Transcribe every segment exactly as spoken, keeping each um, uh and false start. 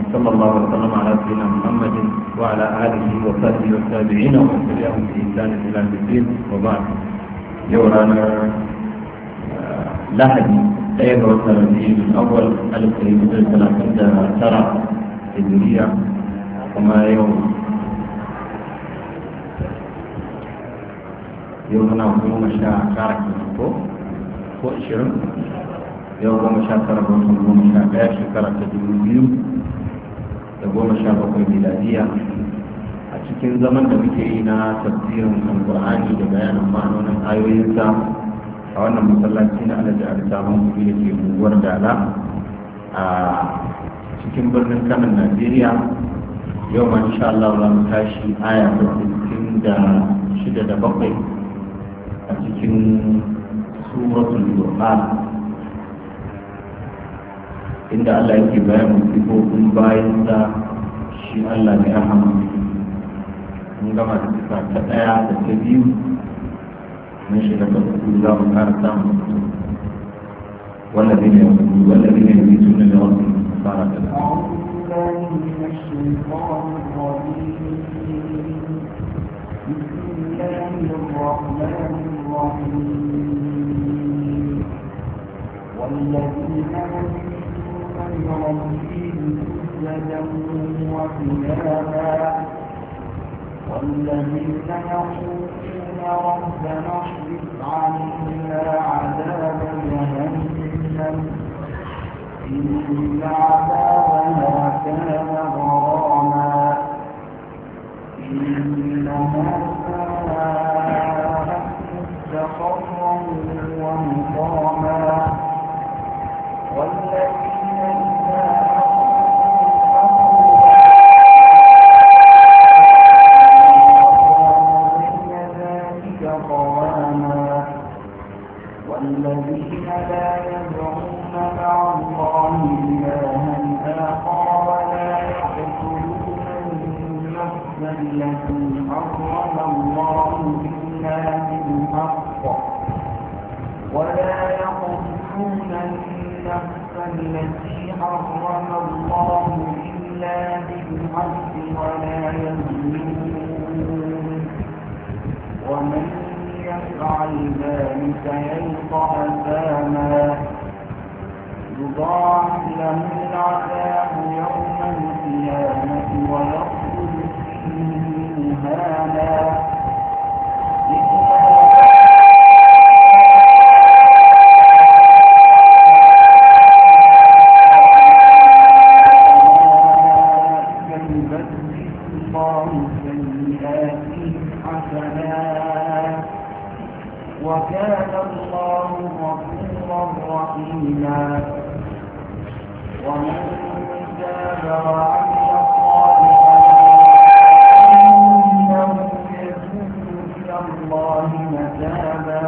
وصلى الله وسلم على سيدنا محمد وعلى اله وصحبه والتابعين ومن تبعهم باحسان الى يوم الدين وبعد. يورانا لحدي ɗaya ga watan rabi'ul awwal alif ɗari hudu da talatin da tara hijriya, kuma yau yau muna goma sha tara ko ko ishirin yau goma sha tara ga watan goma sha ɗaya shekara ta dubu biyu da goma sha bakwai miladiya, a cikin zaman da muke yi na tafsirin alƙur'ani da bayanin ma'anonin ayoyinsa a wannan masallaci na alhaji alisaman kuɗi da ke unguwar dala a cikin birnin kanan najeriya. yau ma insha Allah za mu tashi aya ta sittin da shida da bakwai a cikin suratul Qur'an, inda Allah yake bayan sifofin bayan da shi Allah mai rahama. mun gama da sifa ta ɗaya da ta biyu, من شرك الله كان سامع والذين يؤمنون والذين يبيتون لربهم سبحانه وتعالى. أعوذ بالله من الشيطان الرجيم. بسم الله الرحمن الرحيم. والذين يؤمنون لربهم سجدا وقياما والذين يقولون ربنا اصرف عنا عذاب جهنم إن عذابها كان غراما إنها ساءت مستقرا ومقاما والذين إذا والذين لا يدعون مع الله إلها آخر ولا يقتلون النفس التي حرم الله إلا بالحق ولا يقتلون النفس التي حرم الله إلا بالحق ولا يزنون ومن يفعل ذلك يلقى أثاما يضاعف له العذاب يوم القيامة ويخلد فيه مهانا وكان الله غفورا رحيما ومن تاب وعمل صالحا إنه يتوب إلى الله متابا.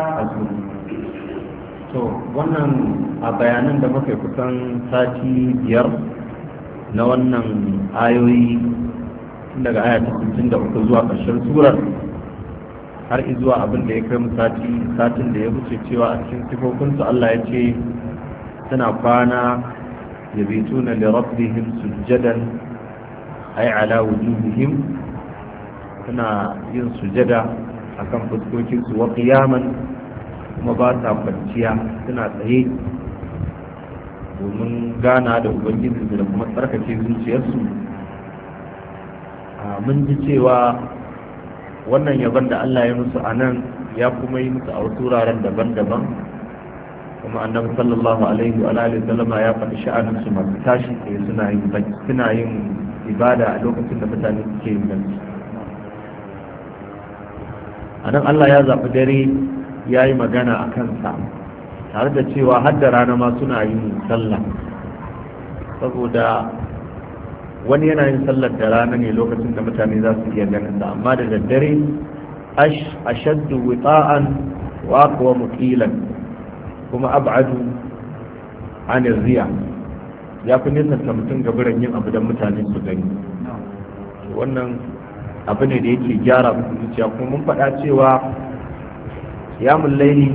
to wannan a bayanan da muka kusan sati biyar na wannan ayoyi daga aya ta sittin da uku zuwa ƙarshen surar har izuwa abin da ya kai mu sati satin da ya wuce cewa a cikin sifofinsu Allah ya ce suna kwana yabituna li rabbihim sujjadan ay ala wujuhihim, suna yin sujada akan fuskokinsu wa qiyaman, kuma ba sa kwanciya suna tsaye domin gana da ubangiji da kuma tsarkake zuciyarsu. mun ji cewa wannan yaban da Allah ya musu a nan ya kuma yi musu a wasu wuraren daban-daban, kuma annabi sallallahu alaihi wa alihi sallama ya faɗi sha'anin su masu tashi tsaye suna yin suna yin ibada a lokacin da mutane suke yin bacci. A nan Allah ya zaɓi dare ya yi magana a kansa, tare da cewa har da rana ma suna yin sallah, saboda wani yana yin sallar da rana ne lokacin da mutane za su iya ganin sa, amma da daddare ashaddu wita'an wa aqwa muqilan kuma ab'adu an riya, ya fi nisanta mutum gaburan yin abu don mutane su gani. Wannan abu ne da yake gyara musu zuciya. Kuma mun faɗa cewa qiyamul layli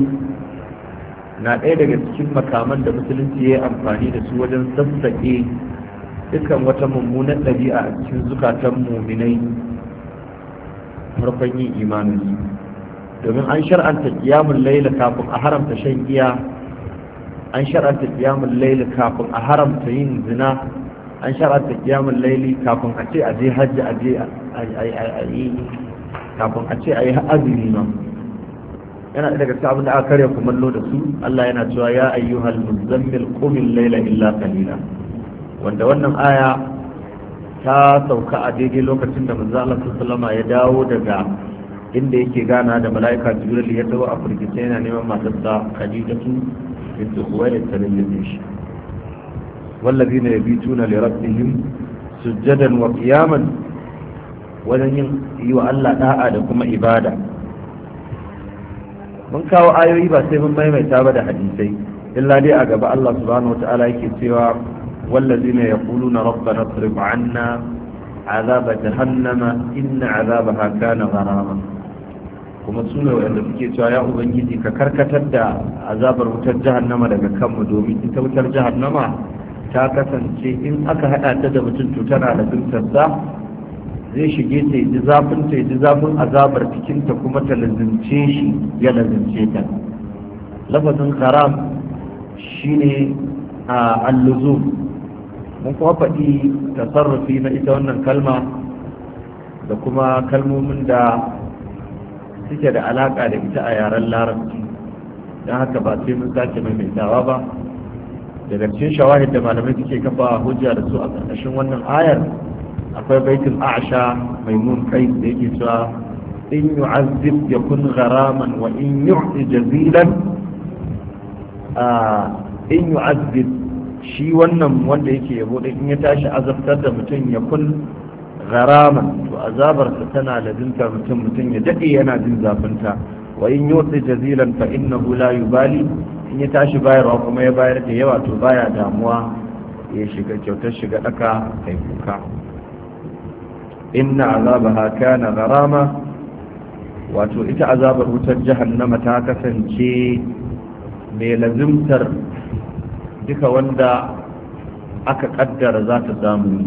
na ɗaya daga cikin makaman da musulunci ya yi amfani da su wajen sassaƙe dukkan wata mummunan ɗabi'a a cikin zukatan muminai farkon yin imanin domin an shar'anta qiyamul layl kafin a haramta shan giya, an shar'anta qiyamul layl kafin a haramta yin zina, an shar'anta qiyamul layl kafin a ce a je hajji a je a yi kafin a ce a yi azumi ma yana daga cikin abin da aka karya kumallo da su. Allah yana cewa ya ayyuhal muzammil qumil layla illa qalila, wanda wannan aya ta sauka a daidai lokacin da manzo Allah sallallahu alaihi ya dawo daga inda yake gana da mala'ika Jibril ya tawo a firgice yana neman matarsa Khadijatu bint Khuwailid ta lalle shi. wallazina yabituna li rabbihim sujjadan wa qiyaman, wajen yin yi wa Allah da'a da kuma ibada. mun kawo ayoyi ba sai mun maimaita ba da hadisai, illa dai a gaba Allah subhanahu wata'ala yake cewa wallazina yaquluna rabbana اصرف عنا عذاب جهنم إن عذابها كان غراما. kuma sune wanda suke cewa ya ubangiji ka karkatar da azabar wutar jahannama daga kanmu, domin ita wutar jahannama ta kasance in aka hada ta da mutum to tana da zuntarsa, zai shige ta yi zafin ta yi zafin azabar cikinta kuma ta lazimce shi ya lazimce ta. lafazin haram shine a alluzum. mun kuma faɗi tasarrufi na ita wannan kalma da kuma kalmomin da suke da alaƙa da ita a yaren larabci, don haka ba sai mun sake maimaitawa ba. daga cikin shawahid da malamai suke kafa hujja da su a ƙarƙashin wannan ayar akwai baitul a'sha maimun kai da yake cewa in yu'azzib yakun gharaman wa in yu'ti jazilan. in yu'azzib shi wannan wanda yake yabo da in ya tashi azabtar da mutum ya kun gharaman, to azabarsa tana ladinta mutum mutum ya dade yana jin zafinta. wa in yu'ti jazilan fa innahu la yubali, in ya tashi bayarwa kuma ya bayar da yawa to baya damuwa, ya shiga kyautar shiga daka kai kuka. inna azabaha kana gharama, wato ita azabar wutar jahannama ta kasance mai lazimtar duka wanda aka kaddara za ta samu.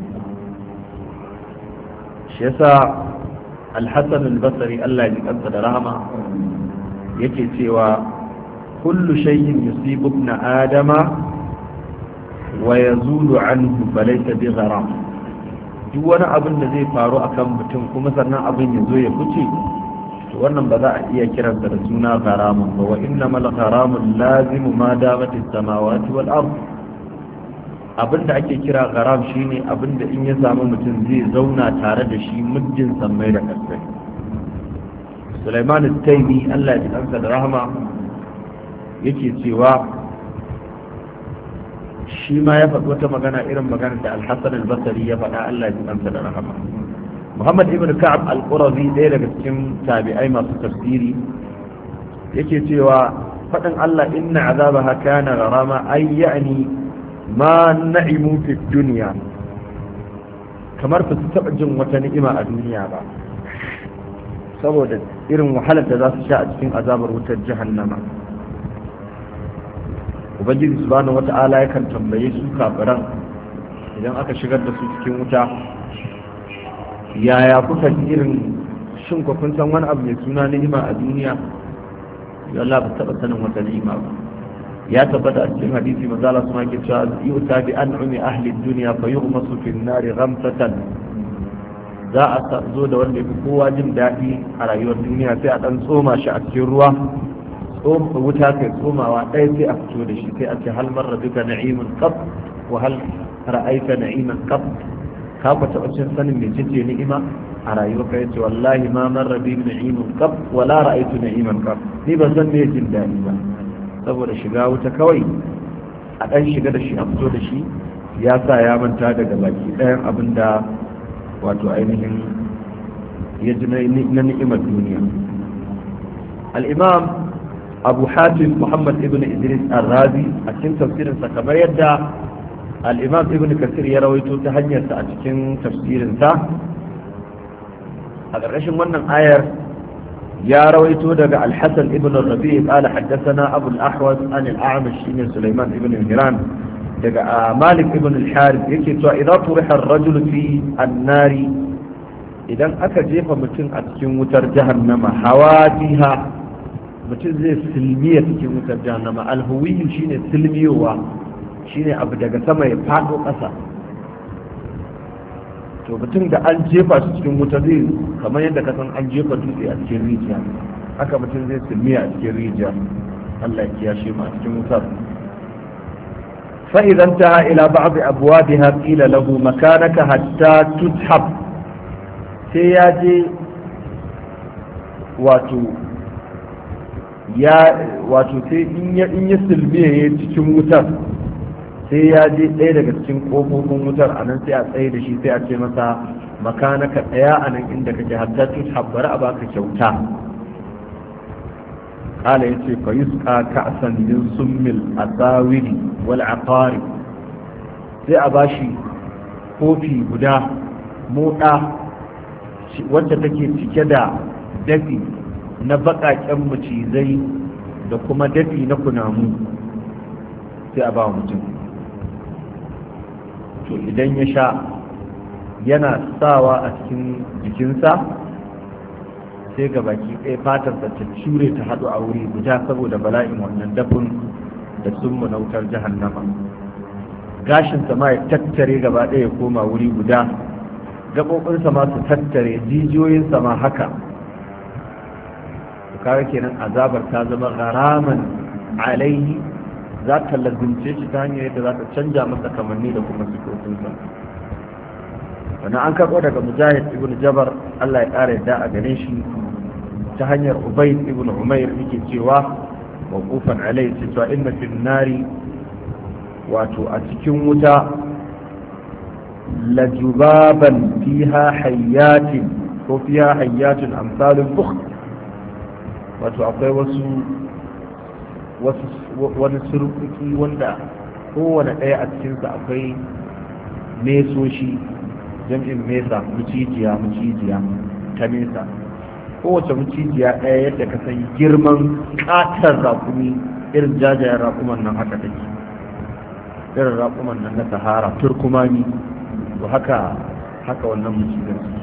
shi yasa al-Hasan al-Basri Allah ya kansa da rahama yake cewa kullu shay'in yusibu ibn adama wa yazulu anhu falaysa bi gharam. duk wani abin da zai faru akan mutum kuma sannan abin ya zo ya fice, to wannan ba za a iya kiransa da suna haramun ba. wa innamal haramun lazimu ma damat as-samawati wal ard. abinda ake kira haram shine abinda in ya samu mutum zai zauna tare da shi muddin sammai da kasai. Sulaiman at-Taymi Allah ya kansa da rahama yake cewa shi ma ya faɗi wata magana irin maganar da Al-Hasan al-Basri ya faɗa Allah ya kansa da rahama. Muhammad ibn Ka'ab al-Qurazi ɗaya daga cikin tabi'ai masu tafsiri yake cewa faɗin Allah inna azabaha kana gharama ay ya'ni ma na'imu fi dunya, kamar ba su taɓa jin wata ni'ima a duniya ba saboda irin wahalar da za su sha a cikin azabar wutar jahannama. ubangiji subhanahu wata'ala yakan tambaye su kafiran idan aka shigar da su cikin wuta, yaya kuka irin shin ku kun san wani abu mai suna ni'ima a duniya? ya Allah ba taɓa sanin wata ni'ima ba. ya tabbata a cikin hadisi manzo Allah subhanahu wa ta'ala yu'ta bi an'ami ahli ad-dunya fa yughmasu fi an-nar ghamsatan. za a zo da wanda yafi kowa jin daɗi a rayuwar duniya sai a dan tsoma shi a cikin ruwa, tsoma wuta kai tsomawa ɗaya sai a fito da shi sai a ce hal marra bika na'imun qat wa hal ra'aita na'iman qat. ka ku taɓa cin sanin me ce ni'ima a rayuwar ka? yace wallahi ma marra bi na'imun qat wa la ra'aytu na'iman qat. ni ban san me jin daɗi ba, saboda shiga wuta kawai a ɗan shiga da shi a fito da shi ya sa ya manta daga baki ɗayan abin da wato ainihin ya ji na ni'imar duniya. al'imam abu hatim muhammad ibn idris al-razi a cikin tafsirinsa kamar yadda al'imam ibn kasir ya rawaito ta hanyarsa a cikin tafsirinsa a ƙarƙashin wannan ayar يا رويته دقى الحسن ابن الربيع قال حدثنا أبو الأحوص عن الأعمش بن سليمان ابن مهران daga Malik ibn al-Harith yake cewa idan turiha ar-rajulu fi an-nari, idan aka jefa mutum a cikin wutar jahannama, hawadiha, mutum zai silmiya cikin wutar jahannama. Al-huwiyu shine silmiyowa, shine abu daga sama ya fado ƙasa. To mutum da an jefa shi cikin wuta zai kamar yadda ka san an jefa dutse a cikin rijiya, haka mutum zai silmiya a cikin rijiya. Allah ya kiyashe mu a cikin wutar. فإذا انتهى إلى بعض أبوابها قيل له مكانك حتى تسحب. سيادي واتو يا واتو سي إن يسلميه cikin wutar, sai ya je ɗaya daga cikin ƙofofin wutar a nan sai a tsaye da shi sai a ce masa makanaka tsaya a nan inda kake hatta tushab, bari a baka kyauta. قال يتي فيسقى كأسا من سم الأساور والعقار. sai a bashi kofi guda moɗa wacce take cike da dafi na baƙaƙen macizai da kuma dafi na kunamu, sai a ba mutum. to idan ya sha yana sawa a cikin jikinsa, sai ga baki ɗaya fatar da ta cure ta haɗu a wuri guda saboda bala'in wannan dafin da sun munautar jahannama. Gashinsa ma ya tattare gaba ɗaya ya koma wuri guda, gaɓoɓinsa ma su tattare, jijiyoyinsa ma haka. kaga kenan azabar ta zama garaman alaihi, za ta lazimce shi ta hanyar yadda za ta canja masa kamanni da kuma sifofinsa. Wannan an karɓo daga Mujahid ibn Jabar, Allah ya ƙara yadda a gare shi, ta hanyar Ubayd ibn Umayr yake cewa mawqufan alai cewa inna fil nari, wato a cikin wuta, lajubaban fiha hayyatin ko fiha hayyatun amsalul bukht, wato akwai wasu wasu wani surkuki wanda kowane ɗaya a cikinsa akwai mesoshi, jam'in mesa, mucijiya mucijiya ta mesa. Kowace mucijiya ɗaya yadda ka san girman ƙatar raƙumi, irin jajayen raƙuman nan haka take, irin raƙuman nan na sahara turkumani, to haka haka wannan mucijiyar su.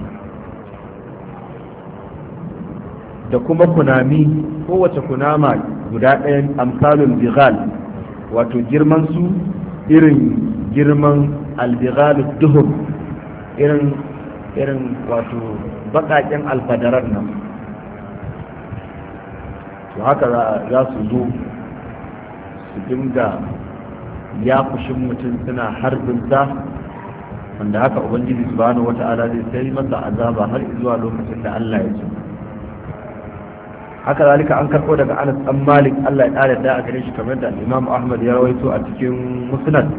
Da kuma kunami, kowace kunama guda ɗayan amsalul bighal, wato girman su irin girman albighal duhur, irin irin wato baƙaƙen alfadarar nan. To haka za su zo su dinga ya kushin mutum suna harbinsa, wanda haka ubangiji subhanahu wata'ala zai sai masa azaba har zuwa lokacin da Allah ya ce. Haka zalika an karɓo daga Anas dan Malik, Allah ya ƙara da a gare shi, kamar da Imam Ahmad ya rawaito a cikin Musnad.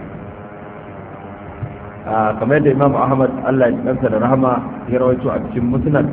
Kamar da Imam Ahmad, Allah ya kansa da rahama, ya rawaito a cikin Musnad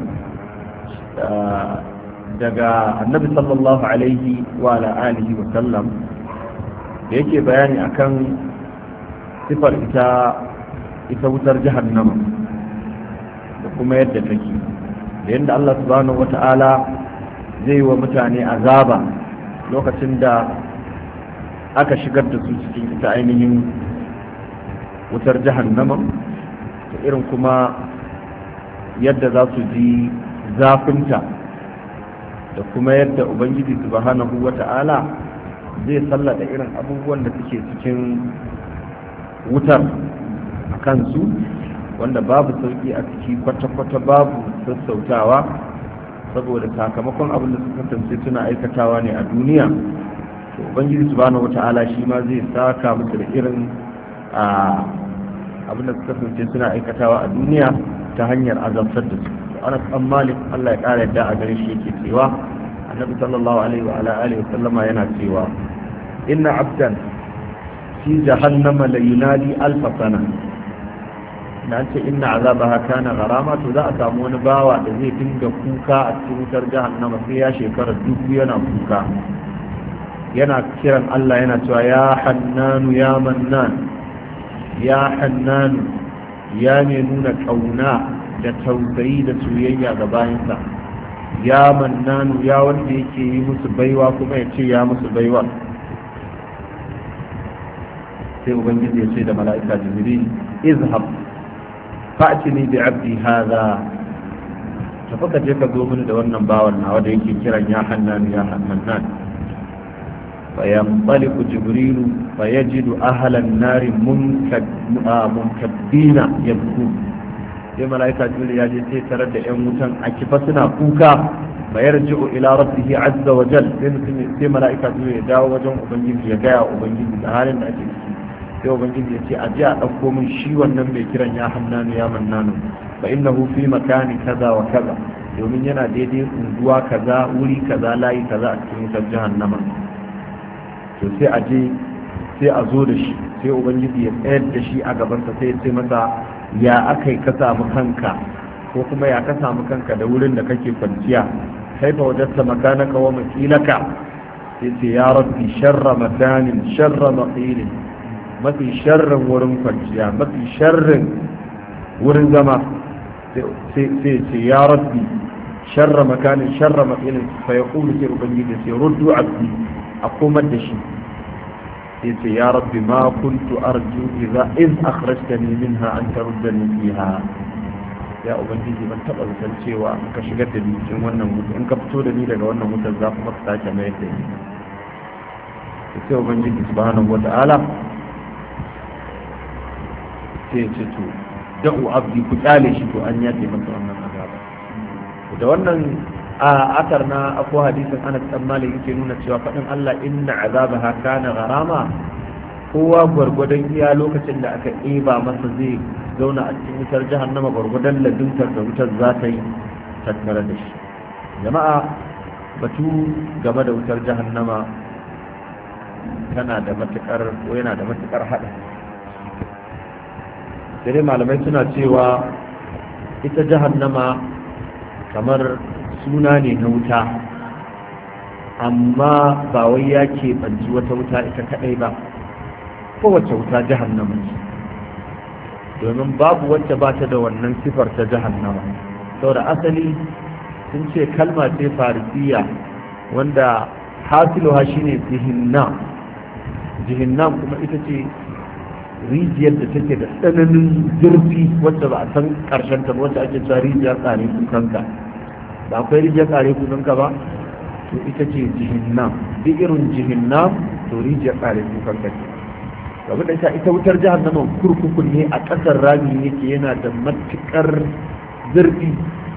daga Annabi sallallahu alaihi wa ala alihi wa sallam, da yake bayani akan sifar ita ita wutar jahannama da kuma yadda take, da yadda Allah subhanahu wata'ala zai yi wa mutane azaba lokacin da aka shigar da su cikin ita ainihin wutar jahannama, da irin kuma yadda za su ji zafinta, da kuma yadda ubangiji subhanahu wata'ala zai sallata irin abubuwan da suke cikin wutar a kansu, wanda babu sauki a ciki, kwata-kwata babu sassautawa, saboda sakamakon abin da suka kasance suna aikatawa ne a duniya. To ubangiji subhanahu wata'ala shi ma zai saka musu da irin abin da suka kasance suna aikatawa a duniya ta hanyar azabtar da su. Anas dan Malik, Allah ya kara yadda a gare shi, yake cewa Annabi sallallahu alaihi wa ala alihi wa sallama yana cewa inna abdan fi jahannama la yunadi alf sana. Na ce inna azabaha kana gharama, to za a samu wani bawa da zai dinga kuka a cikin wutar jahannama sai ya shekara dubu yana kuka, yana kiran Allah yana cewa ya hannanu ya mannan, ya hannanu, ya mai nuna kauna da tausayi da soyayya ga bayansa, ya mannanu, ya wanda yake yi musu baiwa kuma ya ce ya musu baiwa. sai ubangiji ya ce da mala'ika jibril izhab fa'tini bi 'abdi hadha tafi ka je ka zo mini da wannan bawan nawa da yake kiran ya hannan ya hannan fa yanṭaliqu jibril fa yajidu ahla an-nar munkabbina yabku sai mala'ika jibril ya je sai tarar da yan wutan a kifa suna kuka fa yarji'u ila rabbih 'azza wa jalla sai mala'ika jibril ya dawo wajen ubangiji ya gaya ubangiji da halin da ake ciki sai ubangiji ya ce a ji a ɗauko min shi wannan mai kiran ya hannanu ya mannanu fa innahu fi makani kaza wa kaza domin yana daidai unguwa kaza wuri kaza layi kaza a cikin wutar jahannama to sai a je sai a zo da shi sai ubangiji ya tsayar da shi a gabansa sai ya ce masa ya akai ka samu kanka ko kuma ya ka samu kanka da wurin da kake kwanciya kaifa wajadta makanaka wa makilaka sai ce ya rabbi sharra makanin sharra maqilin mafi sharrin wurin kwanciya mafi sharrin wurin zama sai ce ya rabbi sharra makanin sharra maqilin fa yaqulu sai ubangiji sai ruddu abdi a komar da shi sai ce ya rabbi ma kuntu arju idza iz akhrajtani minha an taruddani fiha ya ubangiji ban taba zaton cewa in ka shigar da ni cikin wannan wuta in ka fito da ni daga wannan wutar za kuma ka sake mai da ni sai ubangiji subhanahu wata'ala sai ce to da'u abdi ku kyale shi to an yafe masa wannan azaba da wannan a akar na akwai hadisin Anas dan Malik yake nuna cewa fadin Allah inna azabaha kana gharama kowa gwargwadon iya lokacin da aka ɗeba masa zai zauna a cikin wutar jahannama gwargwadon laduntar da wutar za ta yi tattare da shi jama'a batu game da wutar jahannama tana da matukar ko yana da matukar hada sai malamai suna cewa ita jahannama kamar suna ne na wuta amma ba wai ya keɓanci wata wuta ita kaɗai ba kowace wuta jahannama ce domin babu wacce ba ta da wannan sifar ta jahannama saboda asali sun ce kalma ce farisiya wanda hasiluha shine jihinnam jihinnam kuma ita ce rijiyar da take da tsananin zurfi wacce ba a san karshen ta wacce ake cewa rijiyar tsare kukanka ba akwai rijiyar tsare kukanka ba to ita ce jihinnam duk irin jihinnam to rijiyar tsare kukanka ce gaba da ita wutar jahannama kurkukun ne a ƙasar rami yake yana da matukar zurfi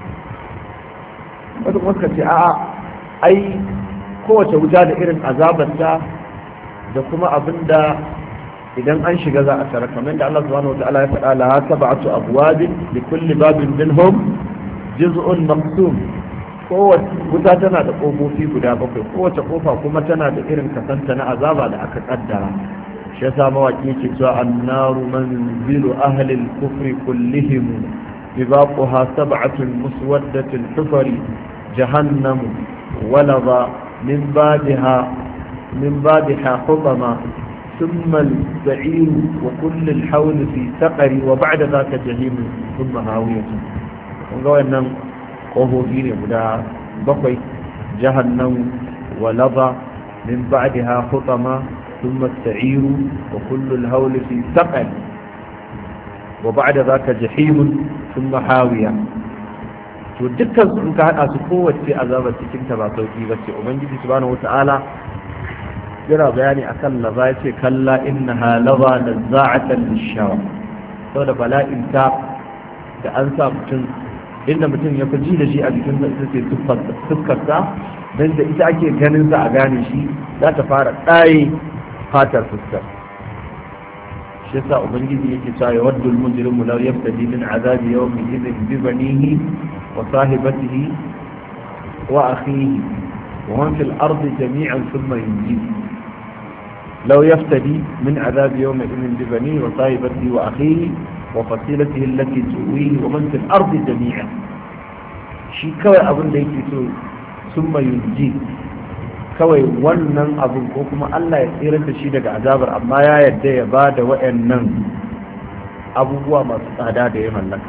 wata kuma suka ce a'a ai kowace wuta da irin azabarta da kuma abinda idan an shiga za a tara kamar da Allah subhanahu wa ta'ala ya faɗa laha sab'atu abwabin li kulli babin minhum juz'un maqsum kowace wuta tana da kofofi guda bakwai kowace kofa kuma tana da irin kasanta na azaba da aka kaddara shi yasa mawaki yake cewa annaru manzilu ahli al-kufri kullihim bibaquha sab'atun muswaddatul hufari jahannam walada min ba'daha min ba'daha hutama ثم السعير وكل الحول في سقر وبعد ذاك جهيم ثم هاوية ونقول أنهم قهوزين بدا بقي جهنم ولظى من بعدها خطما ثم السعير وكل الهول في سقر وبعد ذاك جحيم ثم هاوية to dukkan su in ka hada su kowace azabar cikin ta ba sauki bace ubangiji subhanahu wataala yana bayani akan laza ya ce kalla innaha laza nazza'atan lishawa saboda bala'in ta da an sa mutum inda mutum ya fi ji da shi a jikin sa ita ce tufkarsa don da ita ake ganin sa a gane shi za ta fara ɗaye fatar fuskar shi yasa ubangiji yake cewa ya waddu al-mujrimu law yaftadi min azabi yawmin idhin bi banihi wa sahibatihi wa akhihi wa man fil ardi jami'an thumma yunjihi لو يفتدي من عذاب يومئذ ببنيه وصاحبته وأخيه وفصيلته التي تؤويه ومن في الأرض جميعا شي كوي أبن ديكي تو ثم ينجي كوي ونن أبن كوكما ألا يسير تشي دك عذابر أما يا يدي بعد وإنن أبوه ما تستهدى ديما لك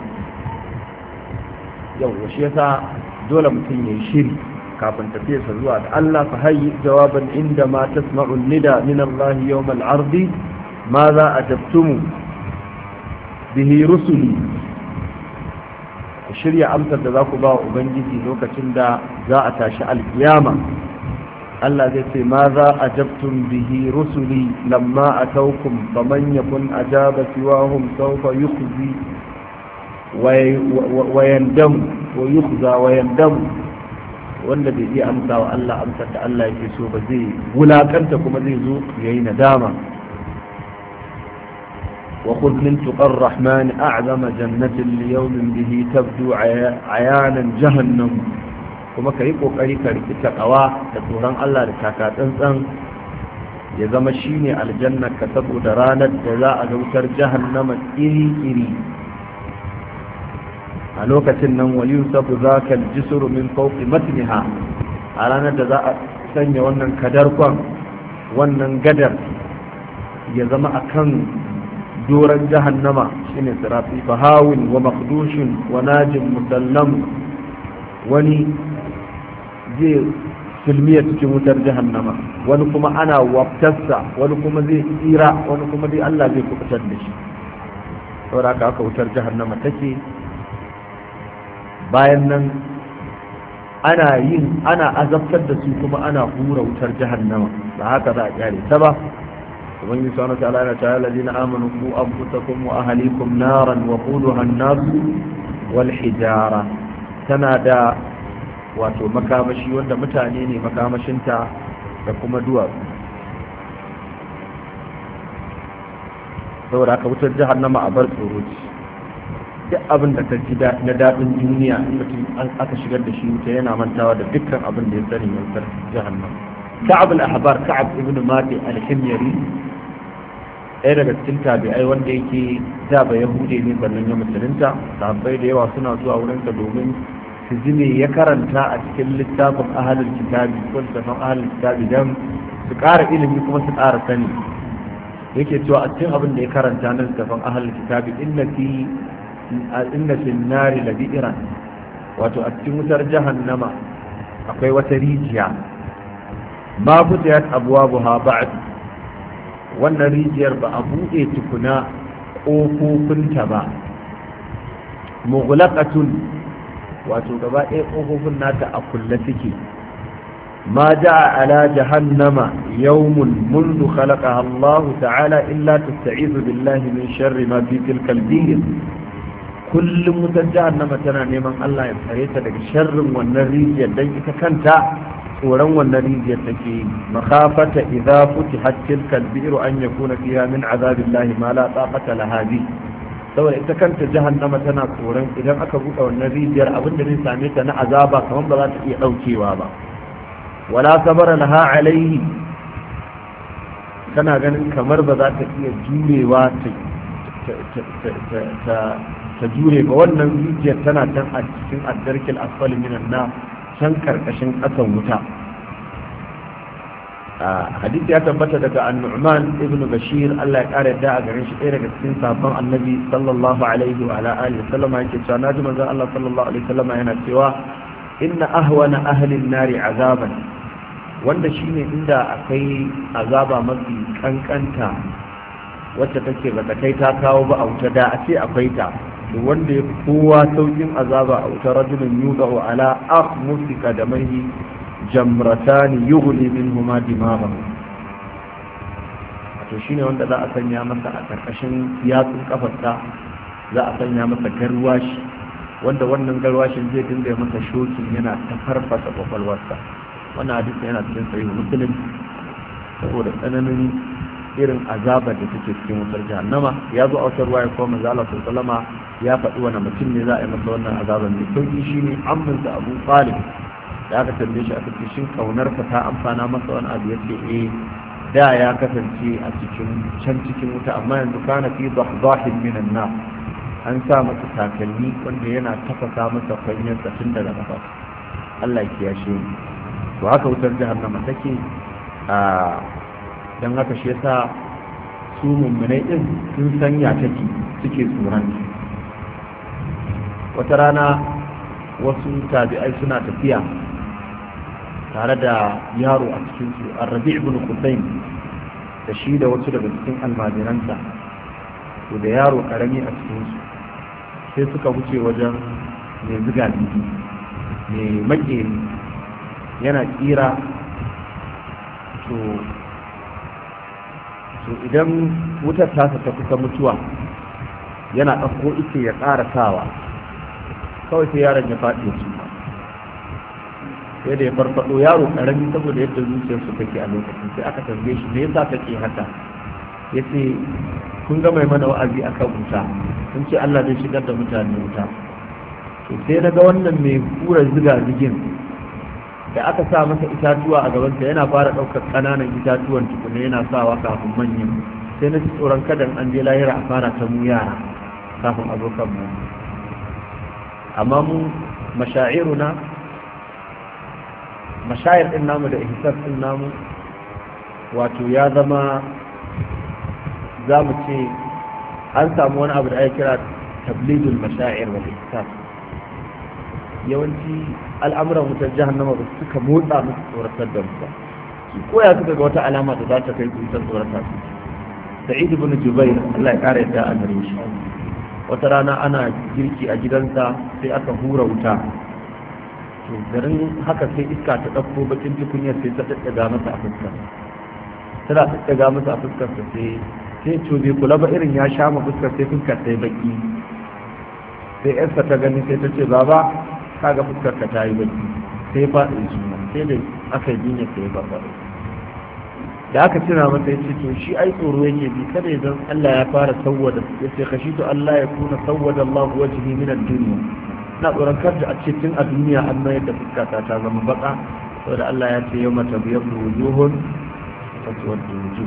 يو وشيسا دولة متين يشيري kafin tafiyarsa zuwa da Allah fa hayyi jawaban inda ma tasma'u nida min Allah yawm al-ardi ma za a jabtumu bihi rusuli, ku shirya amsar da za ku ba wa ubangiji lokacin da za a tashi alkiyama. Allah zai ce ma za a jabtun bihi rusuli lamma a taukum faman yakun ajaba siwahum sawfa yukhzi wa yandam wa yukhza wa yandam. wanda bai iya amsa wa Allah amsar da Allah yake so ba zai wulakanta kuma zai zo yayi nadama. wa khudh min tuqar rahman a'zama jannatin li yawmin bihi tabdu ayanan jahannam. kuma kai kokari ka riki takawa da tsoron Allah da taka tsantsan ya zama shine aljanna ka saboda ranar da za a ga wutar jahannama iri iri. a lokacin nan wa yusafu zaka al-jisru min fawqi matniha, a ranar da za a sanya wannan kadarkon wannan gadar ya zama akan doran jahannama shine sirafi fa hawin wa maqdushin wa najim musallam. wani zai filmiya cikin wutar jahannama, wani kuma ana waftarsa, wani kuma zai tsira, wani kuma dai Allah zai kubutar da shi. saboda haka aka wutar jahannama take. bayan nan ana yin ana azabtar da su kuma ana hura wutar jahannama, ba haka za a kyale ta ba. ubangiji subhanahu wa ta'ala yana cewa alladhina amanu qu anfusakum wa ahlikum naran wa quluha an-nas wal hijara. tana da wato makamashi wanda mutane ne makamashinta da kuma duwatsu. saboda haka wutar jahannama a bar tsoro ce. duk abin da ka ji na daɗin duniya in mutum aka shigar da shi wuta yana mantawa da dukkan abin da ya sani na wutar jahannam. ka'ab al-ahbar ka'ab ibn mati al-himyari ɗaya daga cikin tabi'ai wanda yake da ba yahude ne sannan ya musulunta. sahabbai da yawa suna zuwa wurinsa domin su ji me ya karanta a cikin littafin ahlul kitabi ko littafin ahlul kitabi dan su ƙara ilimi kuma su ƙara sani. yake cewa a cikin abin da ya karanta na littafin ahlul kitabi inna fi inna fil nari labi'ran, wato a cikin wutar jahannama akwai wata rijiya ma futiyat abwabuha ba'd, wannan rijiyar ba a buɗe tukuna ƙofofinta ba. mughlaqatun, wato gaba ɗaya ƙofofin nata a kulle suke. ma ja'a ala jahannama yawmun mundu khalaqaha Allah ta'ala illa tasta'izu billahi min sharri ma fi tilka al-bir. kullum wutar jahannama tana neman Allah ya tsare ta daga sharrin wannan rijiyar, dan ita kanta tsoron wannan rijiyar take yi. makhafata idza futihat tilka al-bi'r an yakuna fiha min azabillahi ma la taqata laha bi. saboda ita kanta jahannama tana tsoron idan aka buɗe wannan rijiyar abin da zai same ta na azaba kamar ba za ta iya ɗaukewa ba. wala sabara laha alaihi, tana ganin kamar ba za ta iya jurewa ta ta jure ba. wannan rijiyar tana can a cikin addarkil asfali minan na can karkashin ƙasan wuta. hadisi ya tabbata daga an-nu'man ibn bashir Allah ya kare da a garin shi ɗaya daga cikin sabon annabi sallallahu alaihi wa ala alihi sallama yake cewa naji manzon Allah sallallahu alaihi sallama yana cewa inna ahwana ahli an-nari azaban, wanda shine inda akai azaba mafi kankanta wacce take bata kai ta kawo ba a wuta, da a ce akwai ta. wanda ya kowa saukin azaba a wuta rajulun yudau ala akhmusika da mai jamratani yughli minhuma dimaghahu, to shine wanda za a sanya masa a karkashin yatsun kafarsa za a sanya masa garwashi, wanda wannan garwashin zai dinga masa shokin yana ta farfasa kwakwalwarsa. wannan hadisi yana cikin sahihu muslim saboda tsananin irin azabar da take cikin wutar jahannama. ya zo a wata ruwaya ko manzo Allah sallallahu alaihi wasallama ya faɗi wani mutum ne za a yi masa wannan azabar ne. sauki shine amminsa Abu Talib da aka tambaye shi aka ce shin kaunarsa ta amfana masa wani abu, yace eh da ya kasance a cikin can cikin wuta amma yanzu kana fi dahdahin minan nar, an sa masa takalmi wanda yana tafasa masa kwanyarsa tun daga kafa. Allah ya kiyashe mu. to haka wutar jahannama take a dan haka shi yasa su mummunai din sun sanya take suke tsoron. wata rana wasu tabi'ai suna tafiya tare da yaro a cikinsu, arrabi ibn Qudaym da shi da wasu daga cikin almajiransa to da yaro karami a cikinsu sai suka wuce wajen mai ziga jiki mai makeri yana kira to to idan wutar tasa ta kusa mutuwa yana ɗauko ita ya ƙara sawa kawai sai yaron ya faɗi su sai da ya farfaɗo yaro ƙarami saboda yadda zuciyarsu take a lokacin sai aka tambaye shi me yasa kake haka ya ce kun ga mai mana wa'azi akan wuta sun ce Allah zai shigar da mutane wuta to sai na ga wannan mai kura ziga zigin da aka sa masa itatuwa a gabansa yana fara ɗaukar ƙananan itatuwan tukuna yana sawa kafin manyan sai na ci tsoron kada an je lahira a fara ta mu yara kafin a zo kan mu amma mu mashairuna mashayar din namu da ihsas din namu wato ya zama za mu ce an samu wani abu da ake kira tabligul mashair wal ihsas yawanci al'amuran wutar jahannama ba suka motsa musu tsoratar da mu ba su koya suka ga wata alama da za ta kai su ta tsorata su sa'id ibn jubair Allah ya kare yadda a gare shi wata rana ana girki a gidansa sai aka hura wuta to garin haka sai iska ta ɗauko bakin tukunyar sai ta daddaga masa a fuskar tana daddaga masa a fuskar sa sai sai to bai kula ba irin ya sha ma fuskar sai fuskar sai baki sai yarsa ta gani sai ta ce baba kaga fuskar ka ta yi baki sai faɗi suna sai da aka yi jinya sai ba faɗi da aka tuna masa ya ce to shi ai tsoro yake bi kada idan Allah ya fara sawwada ya ce khashitu Allah ya kuna sawwada Allah wajhi min ad-dunya na tsoron kada a ce tun a duniya an mayar da fuskata ta zama baka saboda Allah ya ce yawma tabyaddu wujuhun taswaddu wujuh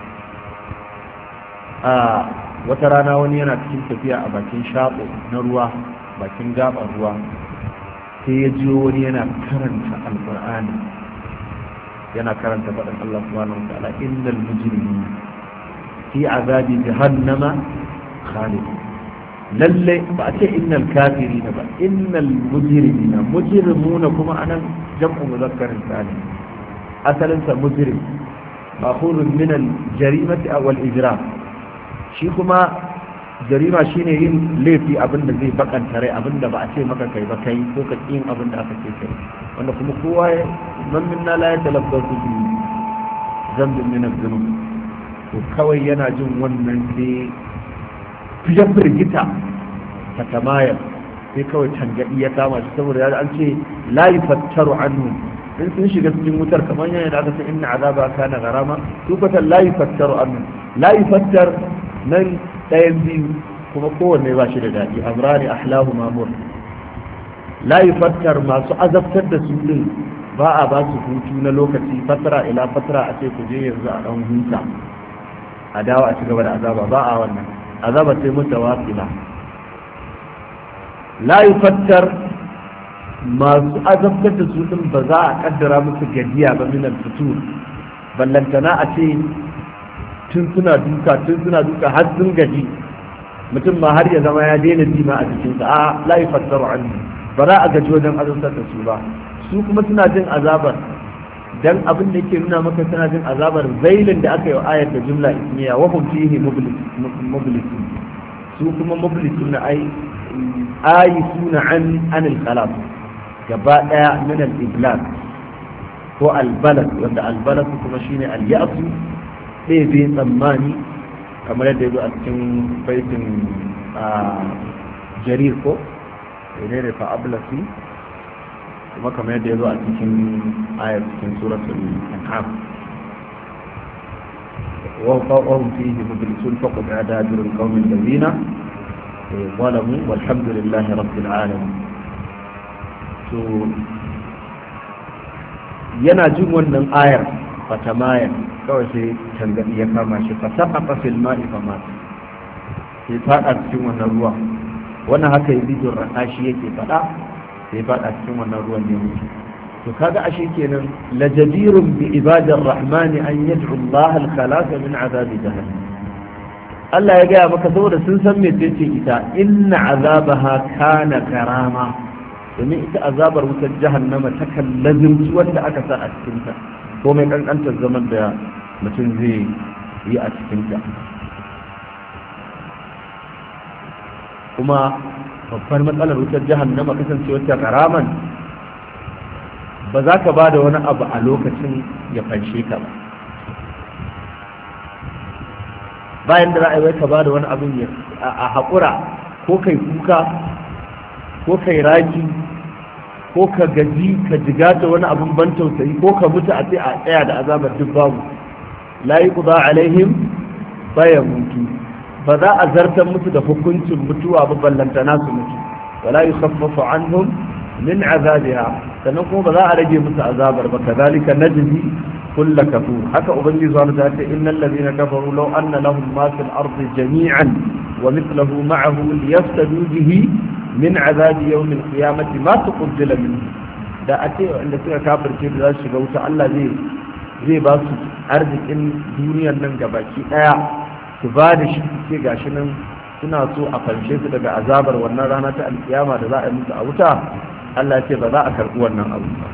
a wata rana wani yana cikin tafiya a bakin shaƙo na ruwa bakin gaɓar ruwa sai ya jiyo wani yana karanta alƙur'ani yana karanta faɗin Allah subhanahu wa ta'ala innal mujrimina fi azabi jahannama khalidun lalle ba a ce innal kafirina ba innal mujrimina mujrimuna kuma anan jam'u mudhakkarin salim asalin sa mujrim ma'khudun min al jarimati aw al ijram shi kuma jarima shine yin laifi abinda zai bakanta rai abinda ba a ce maka kai ba kai ko ka yin abinda aka ce kai wanda kuma kowa ya man minna la yatalabbasu bi zambin min az-zunub to kawai yana jin wannan sai fiye firgita ta tamayar sai kawai tangadi ya kama shi saboda ya an ce la yufattaru anhu in sun shiga cikin wutar kamar yana da aka ce inna azaba kana garama su kwata la yufattaru anhu la yufattar nan ɗayan biyu kuma kowanne ba shi da daɗi amrani ahlahu mamur la yufattar masu azabtar da su din ba a ba su hutu na lokaci fatara ila fatara a ce ku je yanzu a ɗan huta a dawo a ci gaba da azaba ba a wannan azaba sai mutawafila la yufattar masu azabtar da su din ba za a kaddara musu gajiya ba min al-futur ballantana a ce tun suna duka tun suna duka har sun gaji mutum ma har ya zama ya daina jima a jikinsa a la yufattaru anhu ba za a gaji wajen azabtar da su ba su kuma suna jin azabar dan abin da yake nuna maka suna jin azabar zailin da aka yi ayar da jumla ismiya wa hum fihi mublisun su kuma mublisun ai ayisuna an anil khalaq gaba daya min al iblas ko al balad wanda al balad kuma shine al ya'su ɗebe tsammani kamar yadda ya zo a cikin baitin jarir ko ne da fa'ablasi kuma kamar yadda ya zo a cikin ayar cikin suratul an'am wa qawm fihi mublisun faqad adabir alqawm alladhina zalamu walhamdulillahi rabbil alamin to yana jin wannan ayar fatamaya kawai sai tangadi ya kama shi fa saqata fil ma'i fa mat sai fada cikin wannan ruwa wannan haka yazidun raqashi yake fada sai fada cikin wannan ruwan ne mutu to kaga ashe kenan lajadirun bi ibadir rahman an yad'u Allah al khalas min azab jahannam Allah ya gaya maka saboda sun san me ce ita inna azabaha kana karama domin ita azabar wutar jahannama ta kallazin wanda aka sa a cikin ta ko mai kankantar zaman da mutum zai yi a cikinta. Kuma babbar matsalar wutar jahannama kasancewar ta karaman ba za ka ba da wani abu a lokacin ya fanshe ka ba, bayan da za a yi ka ba da wani abin a haƙura ko kai kuka ko kai raki ko ka gaji ka jigata wani abin ban tausayi ko ka mutu a sai a tsaya da azabar duk babu. la yuqda alaihim mutu, ba za a zartar musu da hukuncin mutuwa ba ballantana su mutu, wala yukhaffafu anhum min azabiha, sannan kuma ba za a rage musu azabar ba. kadhalika najzi kull kafur, haka ubangiji subhanahu wa ta'ala innal ladhina kafaru law anna lahum ma fil ardi jami'an wa mithluhu ma'ahu liyaftadu bihi min azabi yawm al qiyamati ma tuqbila minhu. da ake wanda suka kafirce da za su shiga wuta Allah zai zai ba su arzikin duniyar nan gabaki daya su ba da shi ce gashi nan suna so a fanshe su daga azabar wannan rana ta alkiyama da za a yi musu a wuta. Allah ce ba za a karɓi wannan abu ba.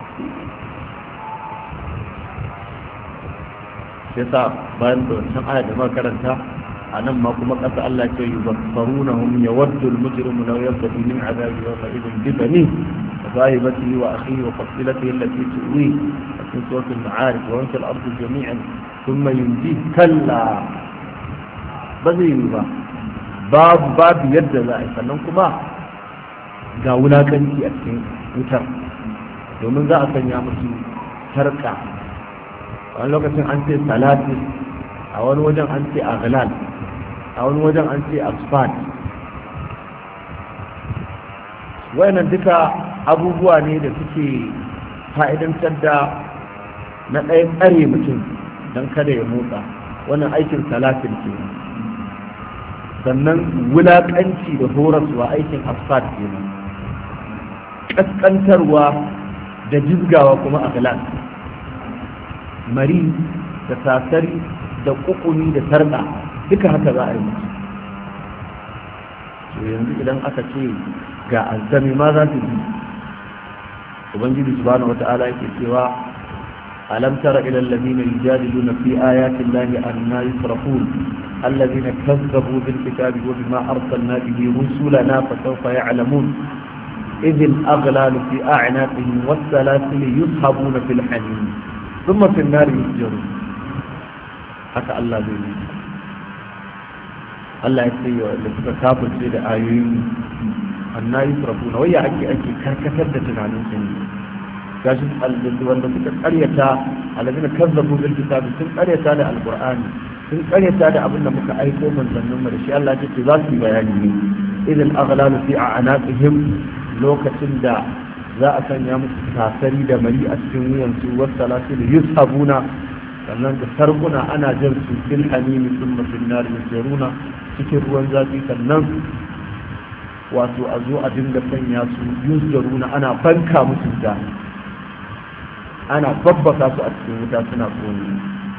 sai sa bayan da wancan aya da muka karanta a nan ma kuma ƙasa Allah ce yubasarunahum yawaddu al-mujrimu law yabtadi min azabi wa sa'idun bi bani wa sahibatihi wa akhihi wa fasilatihi allati tuwi في سورة المعارف وانت الأرض جميعا ثم ينجيه كلا بزيني با باب باب يد ذلك فننكما قاولا كنتي أكين وتر domin za a sanya musu sarka a wani lokacin an ce salatis, a wani wajen an ce aghlal, a wani wajen an ce asfad. wayannan duka abubuwa ne da suke fa'idantar da na ɗaya tsare mutum don kada ya motsa, wannan aikin salatin ke. sannan wulaƙanci da horaswa aikin asfad kenan, ƙasƙantarwa da jizgawa kuma a galas, mari da sasari da ƙuƙuni da sarƙa duka haka za a yi mutu. to yanzu idan aka ce ga azami ma za su yi, ubangiji subhanahu wata'ala yake cewa alam tara ila alladhina yujadiluna fi ayati llahi anna yusrafun alladhina kazzabu bil kitabi wa bima arsalna bihi rusulana fasawfa ya'lamun إذ الأغلال في أعناقهم والسلاسل يسحبون في الحميم ثم في النار يسجرون. حتى الله بيقول الله يسير لتكافل في الآيين أننا يسرفون ويا أكي أكي كركسدة عن السنين كاشف wanda suka karyata alladhina kazzabu bil kitab sun karyata da alqur'ani sun karyata da abin da muka aiko manzannin mu da shi Allah ya ce za su yi bayani ne idan aghlalu fi a'naqihim lokacin da za a sanya musu tasari da mari a cikin wuyansu wasu salasilu yushabuna sannan da sarkuna ana jan su fil hamimi thumma fil nar yusjaruna cikin ruwan zafi sannan wato a zo a dinga sanya su yusjaruna ana banka musu da ana babbaka su a cikin wuta suna kone.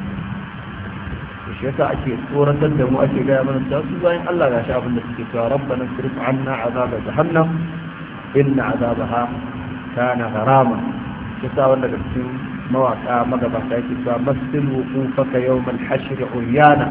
shi yasa ake tsoratar da mu ake gaya mana su bayan Allah ga shi abin da suke cewa rabbana sirf anna azaba jahannam inna azabaha kana gharama. yasa wanda daga cikin mawaka magabata yake cewa masil wuqufaka yawmal hashr uryana,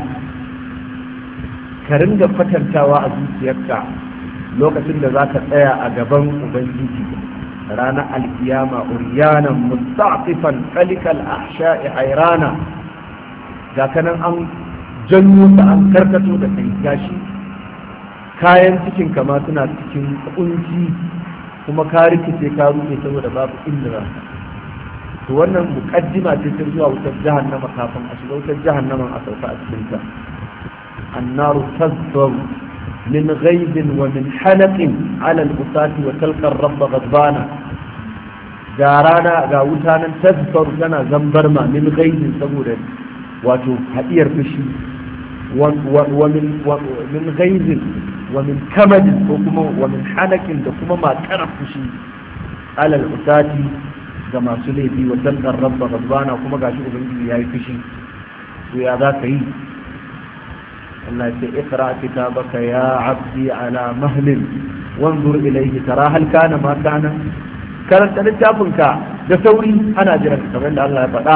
ka ringa fatantawa a zuciyarka lokacin da zaka tsaya a gaban ubangiji ranar alkiyama uryanan musta'tifan qalikal ahsha'i hayrana, ga kanan an janyo ka an karkato da kai gashi kayan cikin kama suna cikin kunci kuma ka rikice ka rufe saboda babu inda za ka. to wannan muqaddima ce ta zuwa wutar jahannama kafin a shiga wutar jahannaman a sauka a cikin ta. annaru tazbar min ghaibin wa min halaqin ala al-usati wa talqa ar-rabb ghadbana, ga rana ga wuta nan tazbar tana zambarma min ghaibin saboda wato hadiyar fushi wa min min ghaibin wa min kamadin ko kuma wa min halakin da kuma makarar fushi alal usati ga masu laifi wa talqar rabba ghadbana kuma gashi ubangiji yayi fushi to ya za ka yi? Allah ya ce iqra kitabaka ya abdi ala mahlin wanzur ilayhi tara hal kana ma kana, karanta littafinka da sauri ana jira kamar da Allah ya faɗa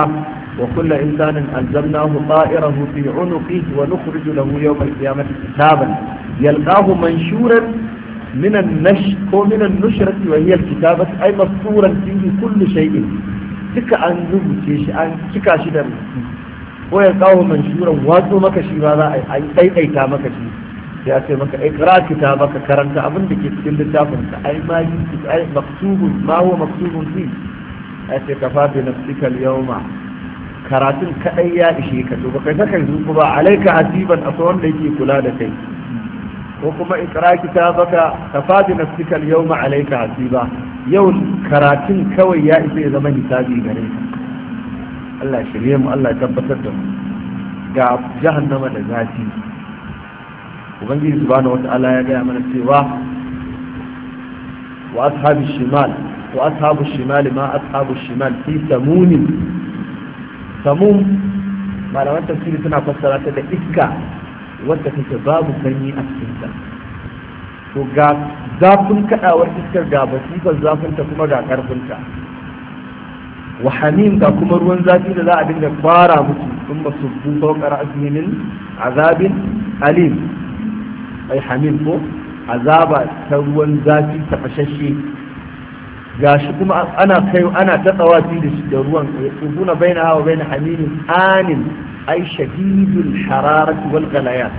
وكل إنسان ألزمناه طائره في عنقه ونخرج له يوم القيامة كتابا يلقاه منشورا من النشر ومن النشرة وهي الكتابة أي مسطورا فيه كل شيء تك أن نبتش أن تك شدر ويلقاه منشورا واتو مكشي ماذا أي أي أي تامكشي يأتي مك إقرأ كتابك كرنت أبن بكتب لتابنك أي ما يكتب أي مكتوب ما هو مكتوب فيه أتي كفى بنفسك اليوم karatun kadai ya ishe ka to baka saka zuku ba alaika hasiban akwai wanda yake kula da kai ko kuma ikra kitabaka kafadi nafsika al-yawma alayka hasiba yau karatun kawai ya isa ya zama hisabi gare ka Allah shirye mu Allah tabbatar da mu ga jahannama da zafi ubangiji subhanahu wata'ala ya ga mana cewa wa ashabu shimal wa ashabu shimal ma ashabu shimal fi samunin samum malaman tafsiri suna fassara ta da iska wadda take babu sanyi a cikinta to ga zafin kadawar iskar ga basifar zafinta kuma ga karfinta wa hamim ga kuma ruwan zafi da za a dinga fara musu sun ba su buka kara min azabin alim ai hamim ko azaba ta ruwan zafi ta fashashe gashi kuma ana kai ana ta tsawafi da shi da ruwan yusuna baina hawa baina hamimin anin ay shadidul hararati wal ghalayat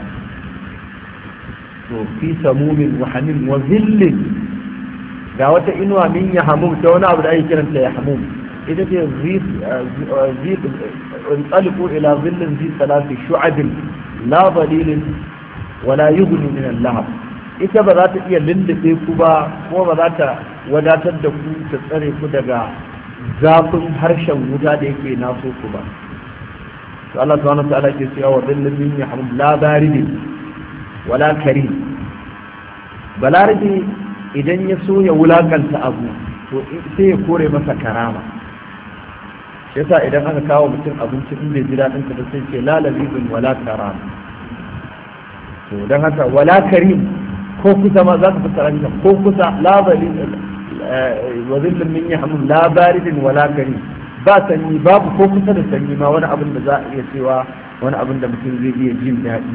to fi samumin wa hamim wa zillin ga wata inuwa min ya hamum ta wani abu da ake kiranta ya hamum ita ce zid zid انطلقوا الى ظل ذي ثلاث شعب لا ظليل ولا يغني من اللهب ita ba za ta iya lullube ku ba ko ba za ta wadatar da ku ta tsare ku daga zafin harshen wuta da yake naso ku ba to Allah subhanahu wa ta'ala ke cewa wa dhillin min yahmum la barid wala karim balarabi idan ya so ya wulakanta abu to sai ya kore masa karama yasa idan aka kawo mutum abinci in bai ji daɗin ka sai ce la lazizun wala karama to dan haka wala karim ko kusa ma za ka fassara shi ko kusa la balil wa zillin min yahmum la baridin wala karim ba sanyi babu ko kusa da sanyi ma wani abin da za a iya cewa wani abin da mutum zai iya jin daɗi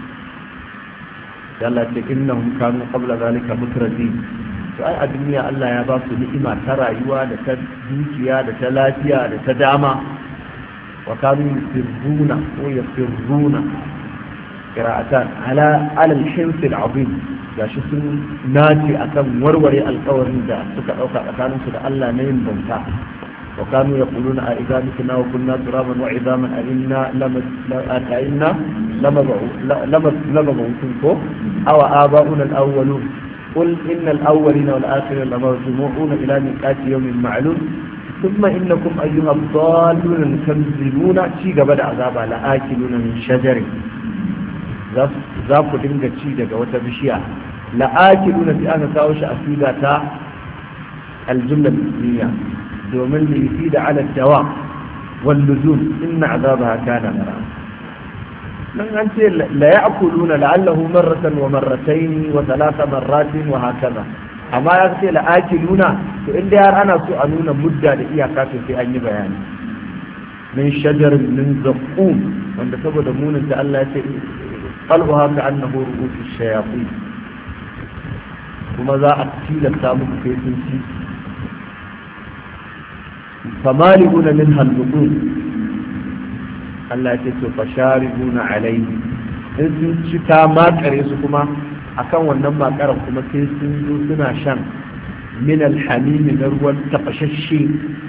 da Allah ce innahum kanu qabla zalika mutratin to ai a duniya Allah ya ba su ni'ima ta rayuwa da ta dukiya da ta lafiya da ta dama wa kanu yusirruna ko yusirruna qira'atan ala ala al-hins al-azim gashi sun nace akan warware alƙawarin da suka dauka tsakaninsu da Allah na yin bauta wa kanu yaquluna a idza mitna wa kunna turaban wa idaman a inna lama inna lama lama lama mawtun ko aw aba'una al-awwalun qul innal awwalina wal akhirina lamajmu'una ila miqati yawmin ma'lum thumma innakum ayyuha ad-dallun al-kadzibuna ci gaba da azaba la akiluna min shajarin za ku dinga ci daga wata bishiya la'akilu na fi aka kawo shi a siga ta aljumlar ismiya domin da yi da ala dawa wal luzum inna azabaha kana mara nan an ce la ya'kuluna la'allahu marratan wa marratayn wa thalatha marratin wa hakaza amma ya ce la'akiluna to inda har ana so a nuna mudda da iyaka to sai an yi bayani min shajarin min zaqqum wanda saboda munin da Allah ya ce قلبها كأنه رؤوس الشياطين وما ذا أكتيل التامل في سنسي فمالئون منها البطون الله يتسو فشاربون عليه إذن شتا ما كريسكما أكون ونما كرمكما كيسنزو سنا شان من الحميم نروى تقششي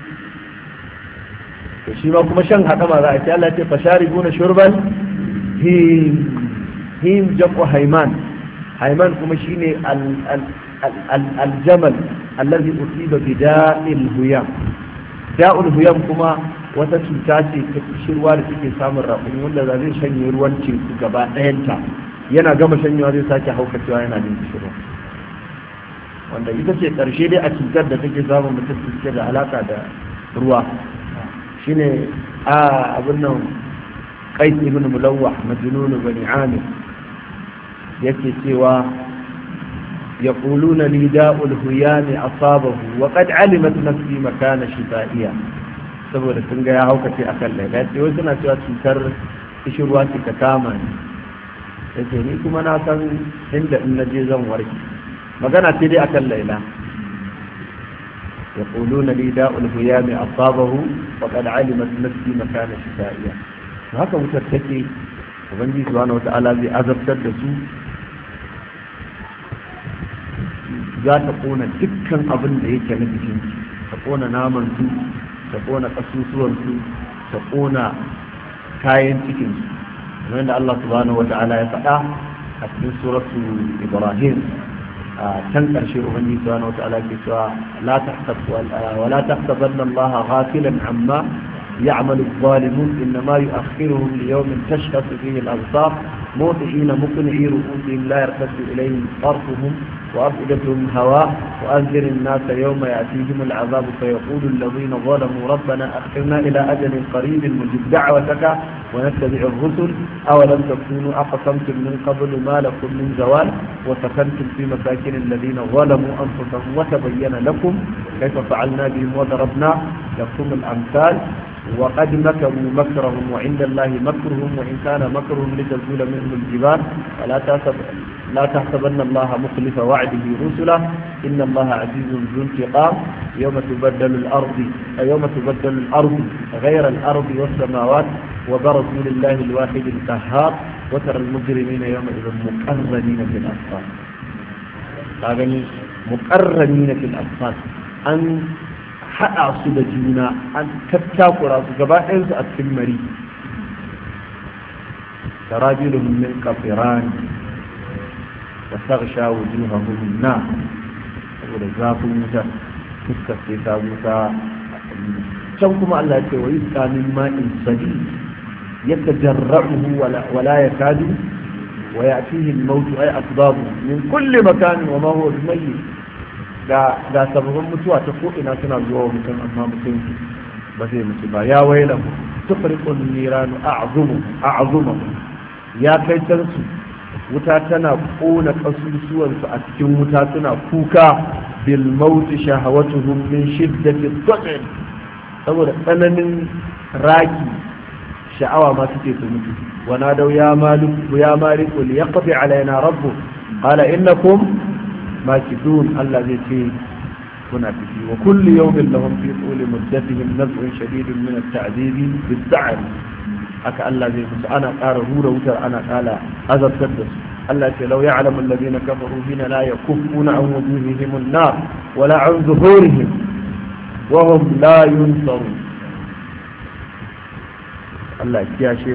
فشيما كما شان حكما ذا الله يتسو فشاربون شربا هيم him jam'u haiman haiman kuma shine aljamal allazi usiba bi da'il huyam da'ul huyam kuma wata cuta ce ta shirwa da take samun raƙumi wanda zai shanye ruwan teku gaba ɗayanta yana gama shanyewa zai sake haukacewa yana jin shirwa wanda ita ce ƙarshe dai a cutar da take samun mutum suke da alaka da ruwa shine a abin nan qais ibn mulawah majnun bani amir yake cewa yaquluna li da'ul huyam asabahu wa qad alimat nafsi makana shifaiya saboda sun ga ya haukace a kan laila sai wasu suna cewa cutar kishirwa ce ta kama ni ya ce ni kuma na san inda in na je zan warke magana ce dai a kan laila يقولون لي داء الهيام أصابه وقد علمت نفسي مكان شفائها haka wutar take ubangiji subhanahu wata'ala zai azabtar da su za ta kona dukkan abin da yake na jikin ta kona naman su ta kona kasusuwan su ta kona kayan cikin su kamar da Allah subhanahu wata'ala ya faɗa a cikin suratu Ibrahim كان كرشي أغني سبحانه وتعالى كسوى لا تحسب ولا تحسبن الله غافلا عما يعمل الظالمون إنما يؤخرهم ليوم تشخص فيه الأبصار موطئين مقنعي رؤوسهم لا يرتد إليهم طرفهم وأفئدتهم هواء وأنذر الناس يوم يأتيهم العذاب فيقول الذين ظلموا ربنا أخرنا إلى أجل قريب نجب دعوتك ونتبع الرسل أولم تكونوا أقسمتم من قبل ما لكم من زوال وسكنتم في مساكن الذين ظلموا أنفسهم وتبين لكم كيف فعلنا بهم وضربنا لكم الأمثال وقد مكروا مكرهم وعند الله مكرهم وإن كان مكرهم لتزول منهم الجبال فلا تحسب لا تحسبن الله مخلف وعده رسله إن الله عزيز ذو انتقام يوم تبدل الأرض يوم تبدل الأرض غير الأرض والسماوات وبرزوا لله الواحد القهار وترى المجرمين يومئذ مقرنين في الأصفاد يعني مقرنين في الأصفاد أن haɗa su da juna an tattakura su gaba ɗayansu a cikin mari sarabiluhum min qafiran wa taghsha wujuhahum an-nar saboda zafin wuta fuskar sai ta wuta can kuma Allah ya ce wa yusqa min ma'in sadid yatajarra'uhu wa la yakadu wa ya'tihi al-maut ay asbabu min kulli makan wa ma huwa bimayyit ga ga sababbin mutuwa ta ko ina suna zuwa mutum amma mutum ba zai mutu ba ya waila tufriqun niranu a'zumu a'zumu ya kai tansu wuta tana kona kasusuwan su a cikin wuta suna kuka bil maut shahawatuhum min shiddati dhaqn saboda tsananin raki sha'awa ma suke su mutu wa nadaw ya malik ya malik liyaqdi alaina rabbuk qala innakum ماكدون الذي في هنا فيه وكل يوم لهم في طول مدتهم نزع شديد من التعذيب بالسعر أكا الذي أنا قال هو وتر أنا قال هذا السدس التي لو يعلم الذين كفروا هنا لا يكفون عن وجوههم النار ولا عن ظهورهم وهم لا ينصرون الله يا شيخ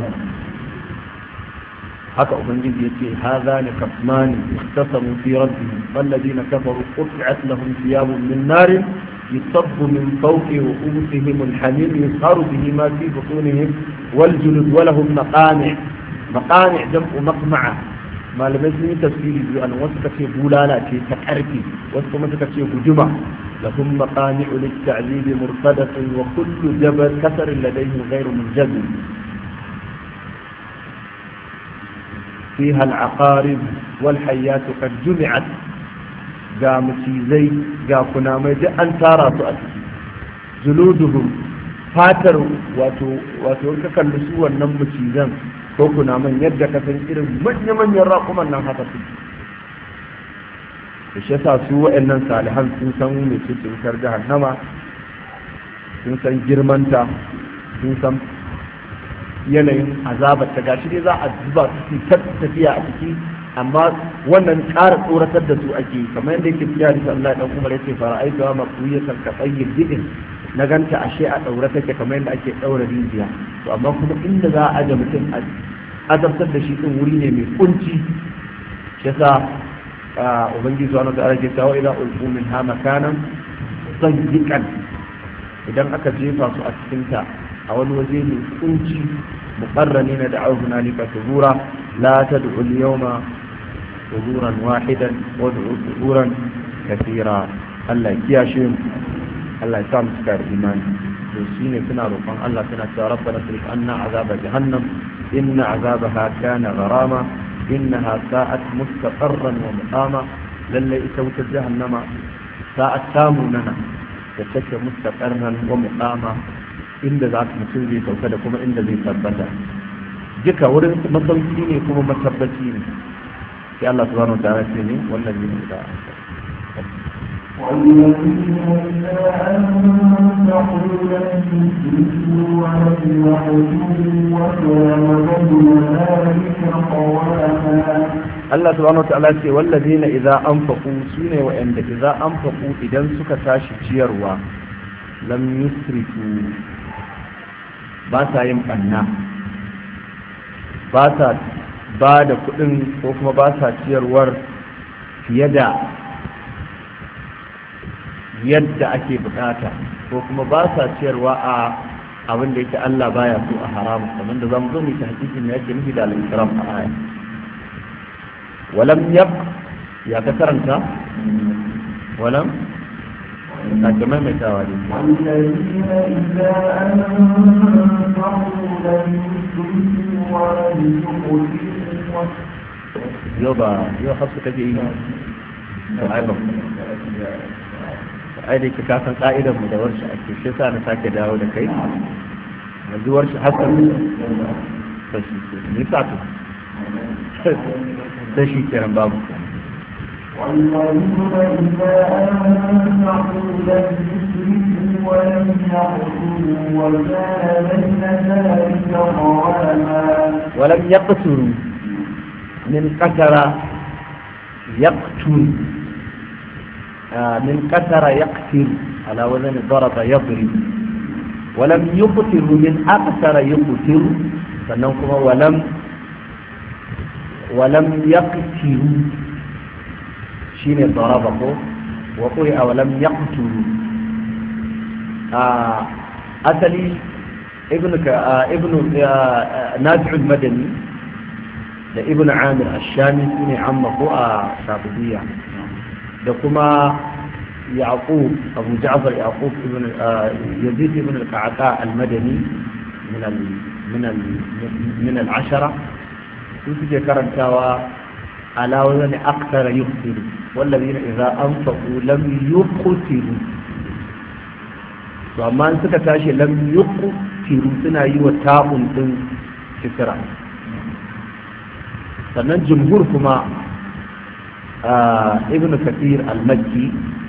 haka ubangiji yace hadha ni kasmani ikhtasamu fi rabbihim walladhina kafaru qut'at lahum thiyabun min nar yusabbu min fawqi ru'usihim alhamim yusharu bihi ma fi butunihim waljulud wa lahum maqami' maqami' jam'u maqma'a malamai sun yi tafsiri biyu an wasu kace bulala ce ta karfi wasu kuma suka ce guduma lahum maqami'u lit-ta'zib murfadatun wa kullu jabal kasar ladayhi ghayru munjazim فيها العقارب والحيات قد جمعت جا متيزي جا كنامي جا أنتارا تؤتي جلودهم فاتر واتو واتو كالنسوة النم متيزان ko kuna man yadda ka san irin manya-manyan raƙuman nan haka su da shi yasa su wa'annan salihan sun san mai cikin wutar jahannama sun san girmanta sun san yanayin azabar ta gashi dai za a zuba su ta tafiya a ciki amma wannan ƙara tsoratar da su ake kamar yadda yake fiya da Allah dan Umar yace fara'aitu wa maqwiyatan ka tayyib bidin na ganta ashe a daure take kamar yadda ake daura rijiya to amma kuma inda za a aje mutum a azabtar da shi din wuri ne mai kunci shi yasa ubangiji subhanahu wa ta'ala ke cewa ila ulqu minha makanan sayyiqan idan aka jefa su a cikin ta a wani waje mai kunci muqarranina da'u hunalika thubura la tad'u al-yawma thuburan wahidan wad'u thuburan kathira Allah ya kiyashe mu Allah ya sa mu cika da imani to shine suna roƙon Allah suna cewa rabbana sirif anna azaba jahannam inna azabaha kana gharama innaha sa'at mustaqarran wa muqama lalle ita wutar jahannama sa'at samu nana da take mustaqarran wa muqama inda za mutum zai sauka da kuma inda zai tabbata duka wurin masauki ne kuma matabbaci ne sai Allah subhanahu wa ta'ala ce ne wannan ne da والذين إذا أنفقوا لم يسرفوا ولم يقتروا وكان بين ذلك قواما. Allah subhanahu wa ta'ala ce wallazina idza anfaqu sune wa'anda idza anfaqu idan suka tashi ciyarwa lam yusrifu ba sa yin banna ba sa ba da kudin ko kuma ba sa ciyarwar fiye da yadda ake bukata ko kuma ba sa ciyarwa a abin da yake Allah baya so a haramu kamar da zamu zo mu ta hakikin ne yake nufi da al-isram a aya walam yaq ya ka karanta walam ka kuma mai tawali والذين إذا أنفقوا لم يسرفوا ولم يقتروا. yau ba yau hafsu kake yi ai ba ai da ka san ka'idar mu da warshi ake shi sa na sake dawo da kai yanzu warshi hasan ta shi ke ni sa to ta shi kiran babu والذين إذا أنفقوا لم يسرفوا ولم يقتروا وكان بين ذلك قواما. ولم يقتروا من قتر يقتل من قتر يقتل على وزن ضرب يضرب ولم يقتل من أقتر يقتل فنوكم ولم ولم يقتل شين ضربه وقرئ ولم يقتل أتلي ابنك ابن نافع المدني da ibn amir ashami su ne amma ko a shafi'iyya da kuma yaqub abu ja'far yaqub ibn yazid ibn al-qa'qa al-madani min al min al min al-ashara su suke karantawa ala wazan akthara yuqtilu wallazina idza anfaqu lam yuqtilu to amma suka tashi lam yuqtilu suna yi wa ta'un din kisra sannan jumhur kuma ibn kathir al-makki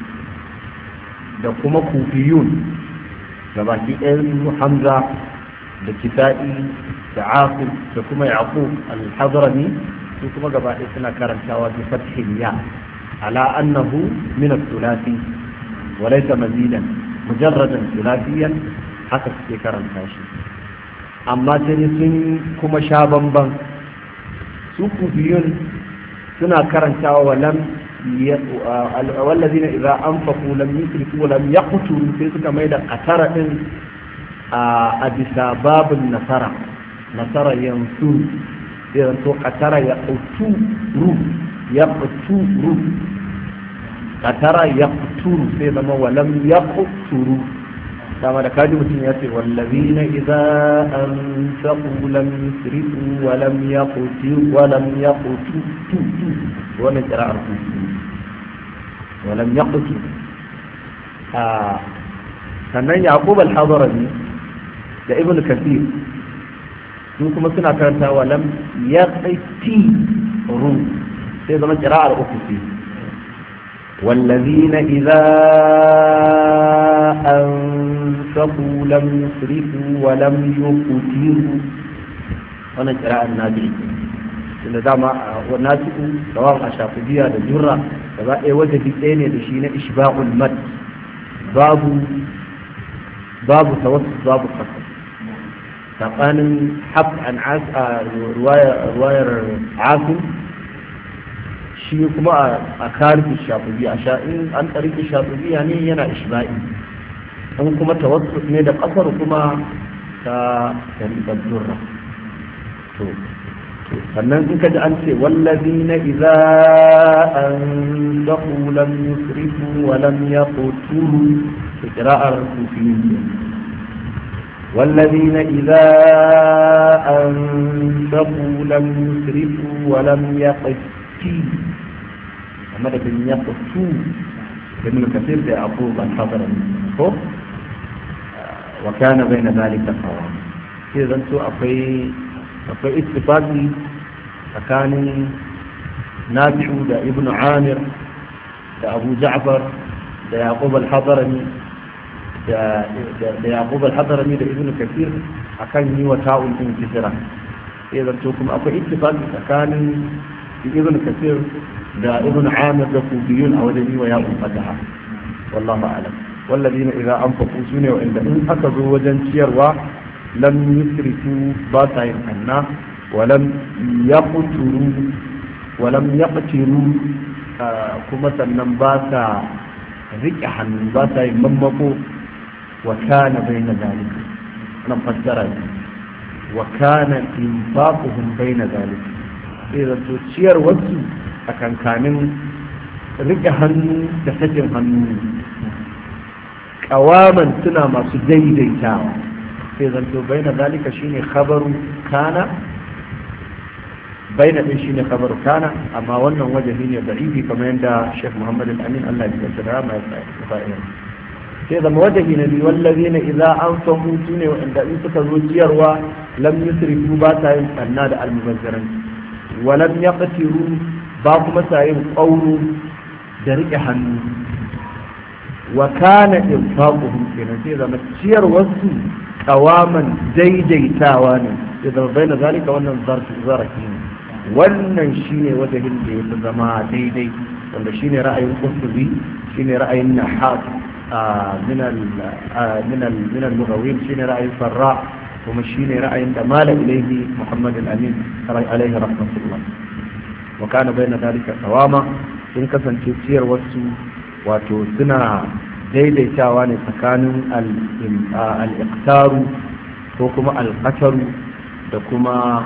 da kuma kufiyun da baki ɗayan hamza da kisa'i da asif da kuma yaqub al-hadrami su kuma gaba ɗaya suna karantawa bi fathil ya ala annahu min al-thulathi wa laysa mazidan mujarradan thulathiyan haka suke karanta shi amma sai sun kuma sha bamban su kufiyun suna karantawa wa lam wallazina idza anfaqu lam yusrifu wa lam yaqtulu sai suka maida qatara din a bisa babun nasara nasara yansu sai to qatara ya quturu ya quturu qatara ya quturu sai zama wa lam yaqturu dama da kaji mutum ya ce wallazina idza anfaqu lam yusrifu wa lam yaqtiru wa lam yaqtu wannan qira'ar ku wa lam yaqtu a sannan yaqub al-hadrami da ibn kathir su kuma suna karanta wa lam yaqti ru sai zama qira'ar uku والذين إذا أنفقوا لم يسرفوا ولم يقتروا وانا قراءة النادي إذا دام والناسك سواء الشافعية الجرة سواء وجه الثاني لشيء إشباع المد باب باب توسط باب القصر فقال حق عن عاس رواية رواية عاصم shi kuma a karfi shafi'iyya in an karfi shafi'iyya ne yana ishba'i an kuma tawassut ne da kasar kuma ta tariqat durra to sannan in kaji an ce wallazina idza anfaqu lam yusrifu wa lam yaqturu qira'ar kufiyyin والذين إذا أنفقوا لم يسرفوا ولم يقتروا amma da bin ya fito da nuna kafir da abu ban fadar ko wa kana bayna zalika qawam sai zanto akwai akwai ittifaqi tsakanin nafi'u da ibnu amir da abu ja'far da yaqub al-hadrami da da yaqub al-hadrami da ibnu kathir akan yi wa ta'un din kisra sai zanto kuma akwai ittifaqi tsakanin ibnu kathir da ibnu amir da kufiyun a wajen yi wa ya'un fataha wallahu a'lam والذين إذا أنفقوا سنة وإن إن أخذوا وجن شيروا لم يسرفوا باسا يمحنا ولم يقتلوا ولم يقتلوا آه كما سنن باسا ركحا باسا يممقوا وكان بين ذلك نفسر وكان إنفاقهم بين ذلك إذا تشير وجه أكان كان ركحا تسجن هنو kawaman suna masu daidaitawa sai zanto baina zalika shine khabaru kana baina din shine khabaru kana amma wannan wajahi ne da'ifi kamar yadda Sheikh Muhammad Al-Amin Allah ya tsara ma ya fa'ida sai zama wajahi ne wallazina idza anfaqu tune wanda in suka zo ciyarwa lam yusrifu ba ta yin sanna da almubazzaran wa lam yaqtiru ba kuma ta yin qawlu da rike hannu wa kana infaquhum kenan sai zama ciyar wasu kawaman daidaitawa ne sai zama baina zalika wannan zarfi zarafi ne wannan shine wajen da ya zama daidai wanda shine ra'ayin qurtubi shine ra'ayin nahas min al min al min al mughawin shine ra'ayin farra kuma shine ra'ayin da mala ilayhi muhammad al-amin alayhi rahmatullah wa kana baina zalika qawama sun kasance ciyar wasu wato suna daidaitawa ne tsakanin al'iktaru ko kuma al'akaru da kuma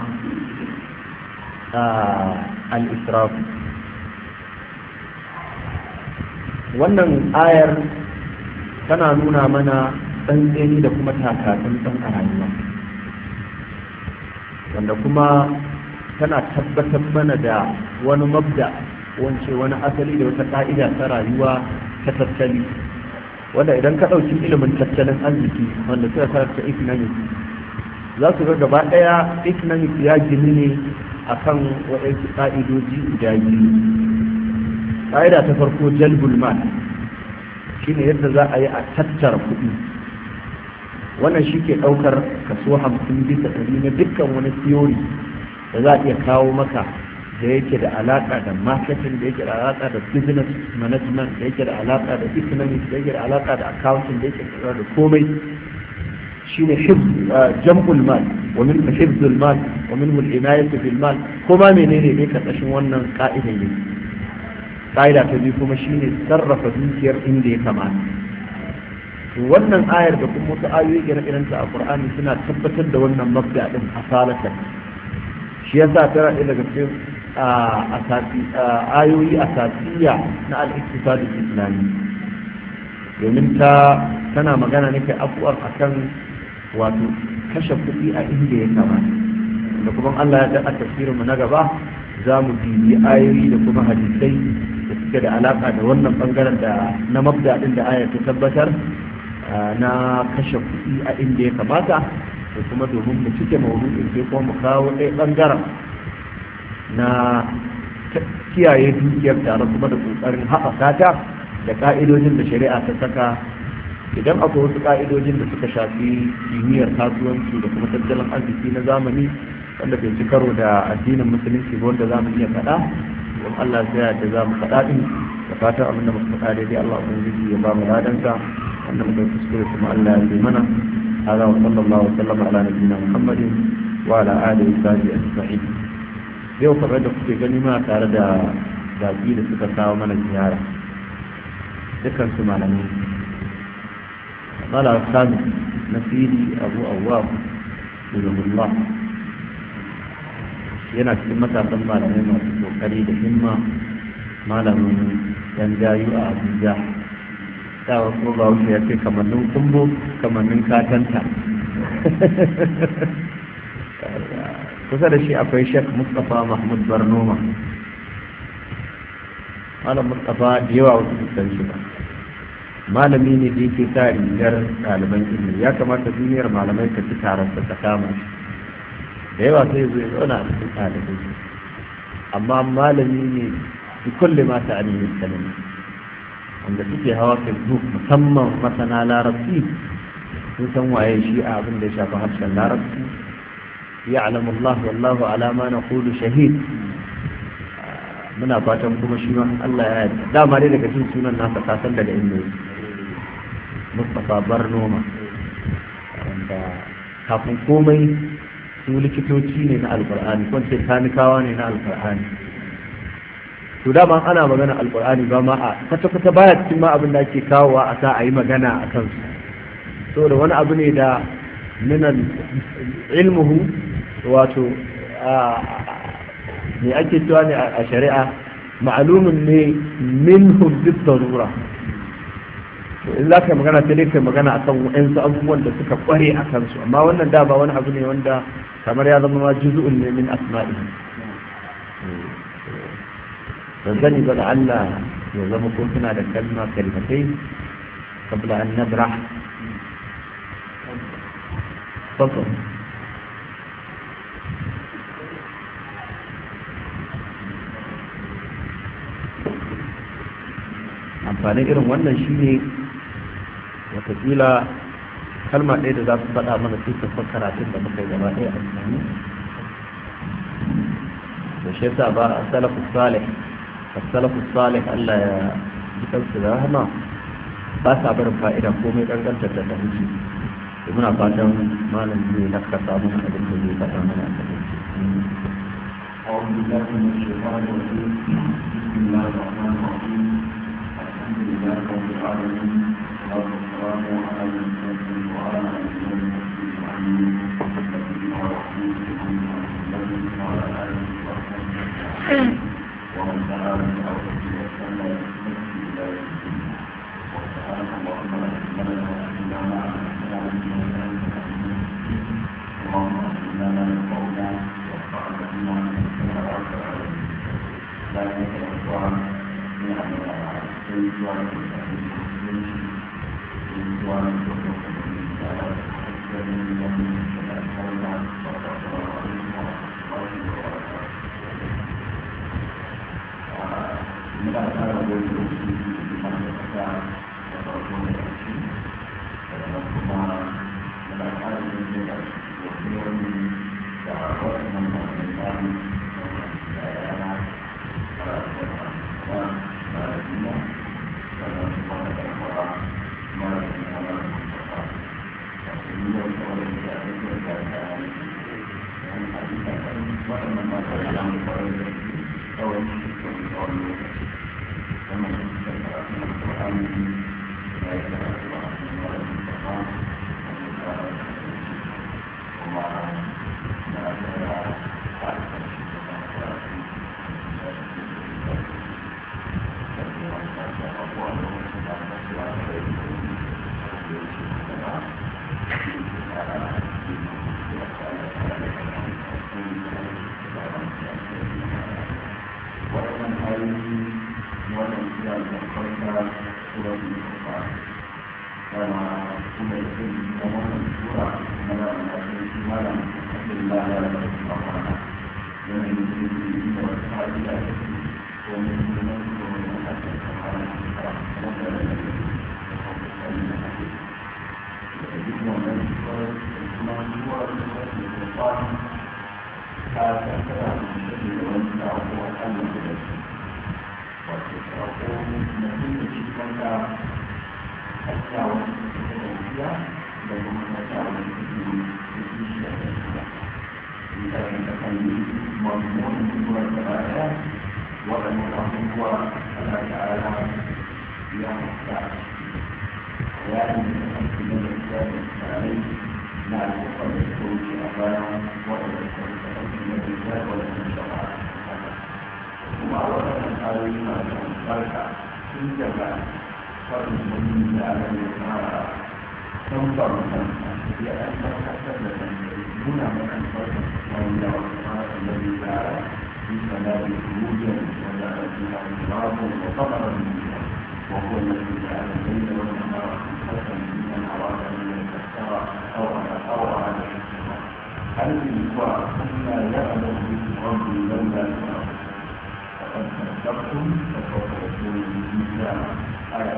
al'israfu wannan ayar tana nuna mana tsantseni da kuma takatun ɗan a rayuwa wanda kuma tana tabbatar mana da wani mabda wance wani asali da wata ka'ida ta rayuwa ta tattali wanda idan ka ɗauki ilimin tattalin arziki wanda suka karanta economics za su ga gaba ɗaya economics ya gini ne a kan waɗansu ƙa'idoji guda biyu ƙa'ida ta farko jalbul mal shine yadda za a yi a tattara kuɗi wannan shi ke ɗaukar kaso hamsin bisa ɗari na dukkan wani theory da za a iya kawo maka da yake da alaka da marketing da yake da alaka da business management da yake da alaka da economics da yake da alaka da accounting da yake da komai shine jam'ul mal wa min hifzul mal wa min al-inayatu bil mal kuma menene ne kasashin wannan ka'idan ne ka'ida ta biyu kuma shine sarrafa dukiyar inda ya kamata wannan ayar da kuma wasu ayoyi irin ta a Qur'ani suna tabbatar da wannan mabda din asalatan shi yasa tana daga cikin ayoyi asasiya na al-iktisadi islami domin ta tana magana ne kai afuwar akan wato kashe kuɗi a inda ya kamata da kuma Allah ya da tafsirin mu na gaba za mu bibi ayoyi da kuma hadisai da suke da alaka da wannan bangaren da na mabda din da aya ta tabbatar na kashe kuɗi a inda ya kamata da kuma domin mu cike maudu'in sai kuma mu kawo ɗaya bangaren na kiyaye dukiyar tare kuma da kokarin haɓaka ta da ka'idojin da shari'a ta saka idan akwai wasu ka'idojin da suka shafi kimiyyar kasuwanci da kuma tattalin arziki na zamani wanda bai ci karo da addinin musulunci ba wanda za mu iya faɗa don Allah sai da za mu faɗa din da fatan abin da muka faɗa daidai Allah ubangiji ya ba mu ladansa wanda muka kuskure kuma Allah ya yi mana hada wa sallallahu alaihi wa sallam ala nabiyyina Muhammadin wa ala alihi wa sahbihi ajma'in yau kamar da kuke gani ma tare da baki da suka kawo mana ziyara dukkan su malamai mala sami nasiri abu awwab rahimahullah yana cikin matasan malamai masu kokari da himma malamin yan jayu a abuja ta wasu ba wuce ya ce kamannin kumbo kamannin katanta kusa da shi akwai shek mustapha mahmud barnoma malam mustapha da yawa wasu san shi ba malami ne da yake sa rigar ɗaliban ilimi ya kamata duniyar malamai ta ci taron ta kama da yawa sai zai zauna a cikin ɗalibai amma malami ne da kulle mata a neman kalmi wanda suke hawa facebook musamman masana larabci sun san waye shi a abin da ya shafi harshen larabci ya alamu Allah wallahu alama na kudu shahid muna fatan kuma shi ma Allah ya yarda dama dai daga cikin sunan nasa kasan daga inda yake Mustapha Barnoma wanda kafin komai su likitoci ne na alkur'ani ko ce kanikawa ne na alkur'ani to dama ana magana alkur'ani ba ma a kwata-kwata baya cikin ma abin da ake kawowa a sa a yi magana a kansu saboda wani abu ne da minan ilmuhu wato ne ake cewa ne a shari'a ma'alumin ne minhum bid darura to in za ka magana sai dai kai magana akan wa'ansu abubuwan da suka kware a kansu amma wannan da ba wani abu ne wanda kamar ya zama ma juz'un ne min asma'i dan zani ba da Allah ya zama ko suna da kalma kalmatai qabla an nabrah fadl amfanin irin wannan shine watakila kalma ɗaya da za su faɗa mana cikin karatun da muka yi gaba ɗaya a amfani da shi yasa ba a salafu salih a salafu salih Allah ya ji kansu da rahama ba sa barin fa'ida komai ƙanƙantar da ta huce da muna fatan malam zai nakasa mana abin da zai faɗa mana a cikin أعوذ بالله من الشيطان الرجيم بسم الله الرحمن الرحيم الحمد لله رب العالمين والصلاة والسلام على المرسلين وعلى آله وصحبه أجمعين وعلى آله وصحبه ومن دعا بدعوته وسلم بسنته إلى يوم الدين وسبحانك اللهم لا علم لنا إلا ما علمتنا إنك أنت العليم الحكيم اللهم علمنا ما ينفعنا وانفعنا بما علمتنا وعلمنا لا ينفع من أمرنا Tujuan kita ini, tujuan untuk mencapai tujuan yang diinginkan pada orang Kita akan berdiskusi di mana kita atau komunikasi dalam rumah menaikkan juga tujuan dapat mencapai daerah para orang para dunia dalam kepada orang melalui amal kita. Sehingga orang tidak berkaitan dengan hakikat pada masa yang berbeda. Tahun tahun sama kita Al-Quran baik dalam Al-Quran melalui Al-Quran dan pemahaman dan وهو الذي جعل الليل والنهار هل الإخوة أن يعلم بكم ربي لولا فقد صدقتم فسوف يكون الإنسان آية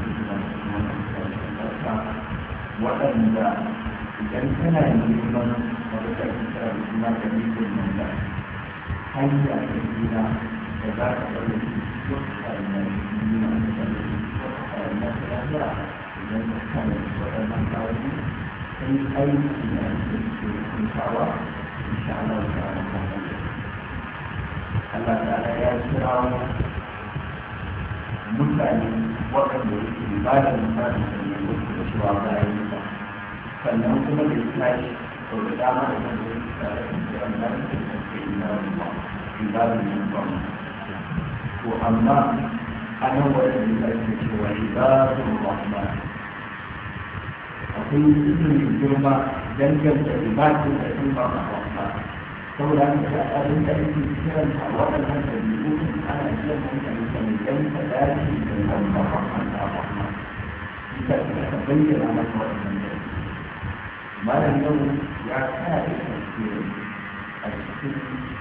وأن إذا كان يمكن وبدأ الكتاب بما تميز المنزل هيا إلينا كذلك الذي يخشى المسلمين الذي يخشى الناس الأخيار إذا كان يخشى المنزل أي أي إن شاء الله إن شاء الله تعالى الله تعالى يسر mutane waɗanda yake ba da misalin da ne wasu da cewa ba a yi ba sannan kuma da tashi sau da dama da kan zai tsara da ke an zai da ke ina ruwa in ba da yin ba to amma a nan wajen da ake cewa ibadu rahman akwai cikin girma danganta ibadu da sun ba a rahman saboda haka abin da ake kiran a waɗannan ɗabi'u ana kiran mutane da mai ɗan fadaci da wanda rahman da rahman ita ta bayyana masa waɗannan ɗabi'u malam yau ya kare ƙarfi a cikin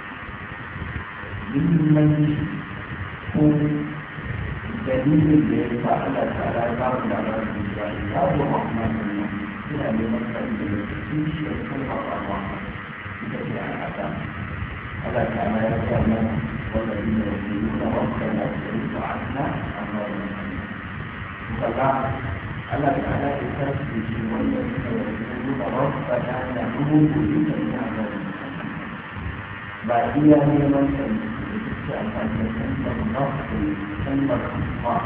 muhimmanci ko dalilin da ya sa Allah ta'ala ya bamu labarin da ya zo rahman ne suna neman ƙarfi da cikin shi da kuma rahman Allah Ta'ala يقول والذين يقولون ربنا اصرف عنا عذاب الجحيم فلا الله تعالى يكفي والذين يقولون ربنا نعوذ بك من عذاب الجحيم بعدين من كلمة الله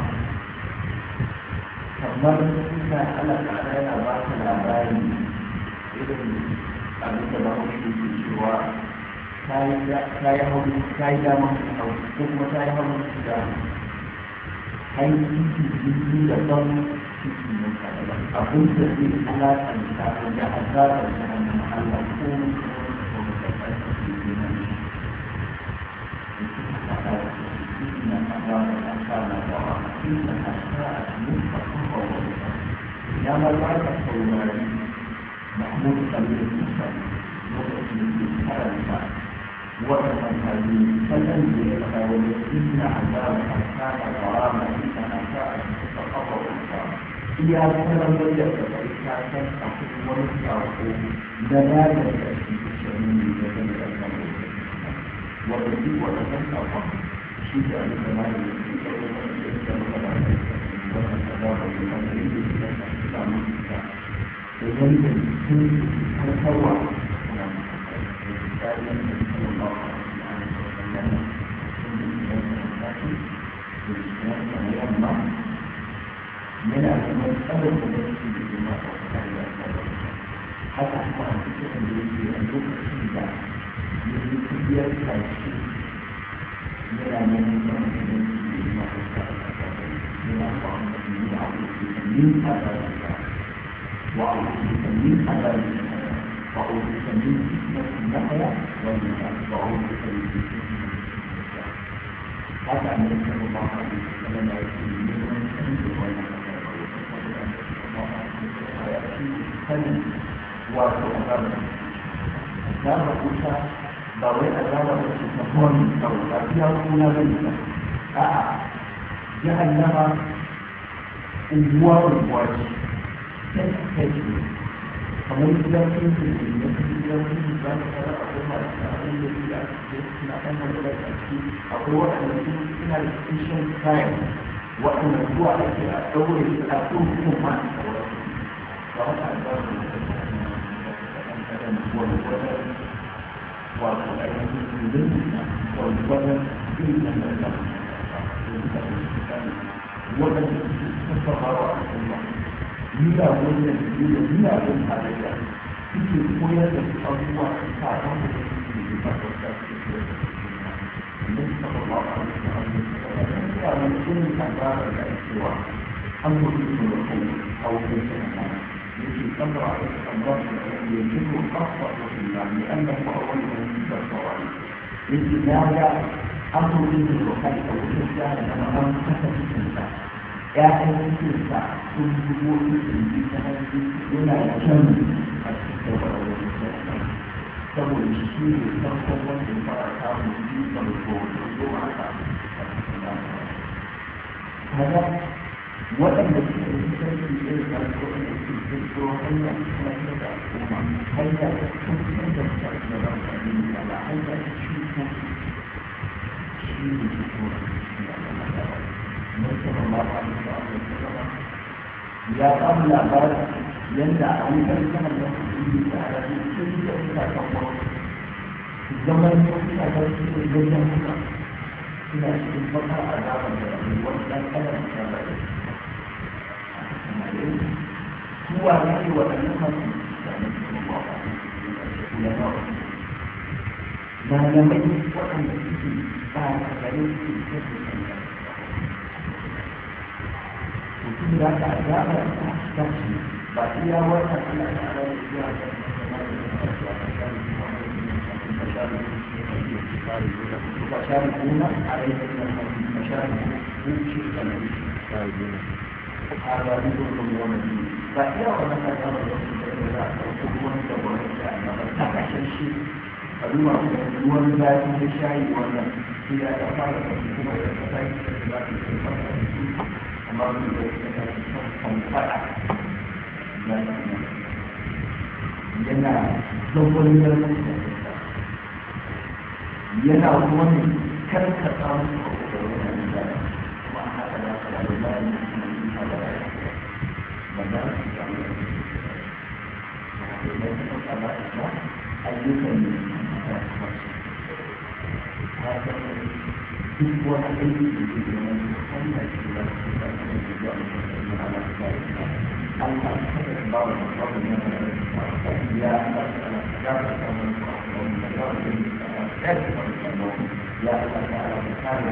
kamar suna Allah Ta'ala yana ba ta labari irin abin da ba mu shi ke cewa ta yi hau ta yi dama hau ko kuma ta yi hau da hanyar titi da don titi na kada abin da zai alaƙanta da azabar da hannun Allah ko mutum da ƙarfi ke nan da suka faɗa da su na azabar da kana da wa inda a sa'a muka kuma wani ya malaka saurari محمود خليل المسلم وتسليم حرمها وتفهم فالأنبي يتحاول إن عذابها كان غراما إنها كانت تتقرب الإنسان هي سبب يتبع كانت تحت ونسعه دلالة في الشمال لجميع الأمر والذي وتفهم شيء الكمال وذلك الإنسان تتوى من المسألة التي بما حتى حتى أن الذي يملك الشيء يملك الشيء من المسألة التي بما من الله من عبده من أبدا وأعوذ من عذاب وأعوذ من فتنة النحية وأعوذ من فتنة هذا أن يسأل الله عليه وسلم يقول من الحمد والسلام وأعوذ أزال الأوشى ضوء أزال التكون الدولة فيها كنا بيتا أه جهنم أبواب الوجه تجري kamar gidan kinkin da gidan kinkin za ka fara akwai masu abin da su da ake suna ɗan wanda da ake akwai waɗanda su suna da kishin kayan waɗanda zuwa ake a ɗaure su a ɗin kuma ma a sauran ba wata albarka da ta ɗan ɗan wani wajen wato ainihin kudin wani wajen irin da da da waɗanda su suka fara a kuma nuna wannan nuna nuna don halayya suke koyar da su abubuwa a sabon da suke yi ba da ta su ke da su ne suka ba ba a wasu abubuwa da ya wani irin tambara da cewa an mutu su da kai a wajen sanata yake tsamra a wasu tsamra da ya jiro kafa da su na ne an da kuma wani wani da saurari yake na ga an mutu su da kai a wajen sanata na an kasa cikin sa ‘ya'yan cikinsa sun zubo cikin ta hannu yana da kyan a cikin wajen saboda shi ne farkon wanda ya fara samun dukkan hoto ko a samu kaga waɗanda suka yi sarki zai karfi waɗanda suke kirkiro hanya kuma ta da al'umma hanya ta kusan da mutane da ba su abin da ba hanya ta shi ko shi ne ke tura shi da Allah da ba mai sama ba ba da ba da ya samu labarin yadda a wutar sama da kuɗi da a rafi sun yi da suka kan wani zaman da suka kan su ne gajen suka suna cikin bakar azabar da rayuwar ɗan adam da rai kuwa na yi waɗannan masu da na cikin kwakwa ya nawa na namai waɗanda suke ba a gare su ke su kanta mutum da aka azabar ta tashi ba iya wata ana da ala da zuwa da kuma da kasuwa da kan kuma da فشاركون عليه فشاركون في شيء هذا ذكركم يوم الدين فإذا أردنا أن نقول لكم شيء فلما هو ذات الشيء ولا إذا أفعل فيكم الفتاة فذات الفتاة أمر بالفتاة yana dogon yarda yana wani karkata musu da wani da ba haka da aka da ba ne a da ba da su samu da su ka ba ta ayyukan da ta haka duk wani aiki da ke da wani hanya ce da su ka da su da wani da ta Allah ta ba da wannan ya ya ta ya ta يا الله تعالى بحاله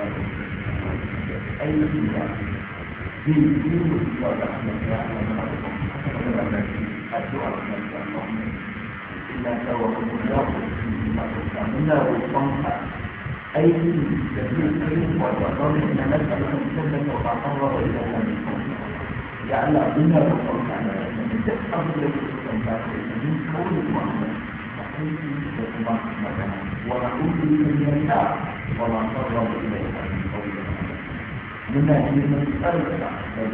أي شيء في دين ورحمة يا الله الدعاء إلا توكل الله منا والصنفة أي شيء يجب كريم والوضع إن نسألكم سنة وتعطوا إلى الله يا الله منا والصنفة تأخذ لك الصنفة من كون المعنى ونعوذ بك من النار وما قرب اليها من قول مما هي من ارجع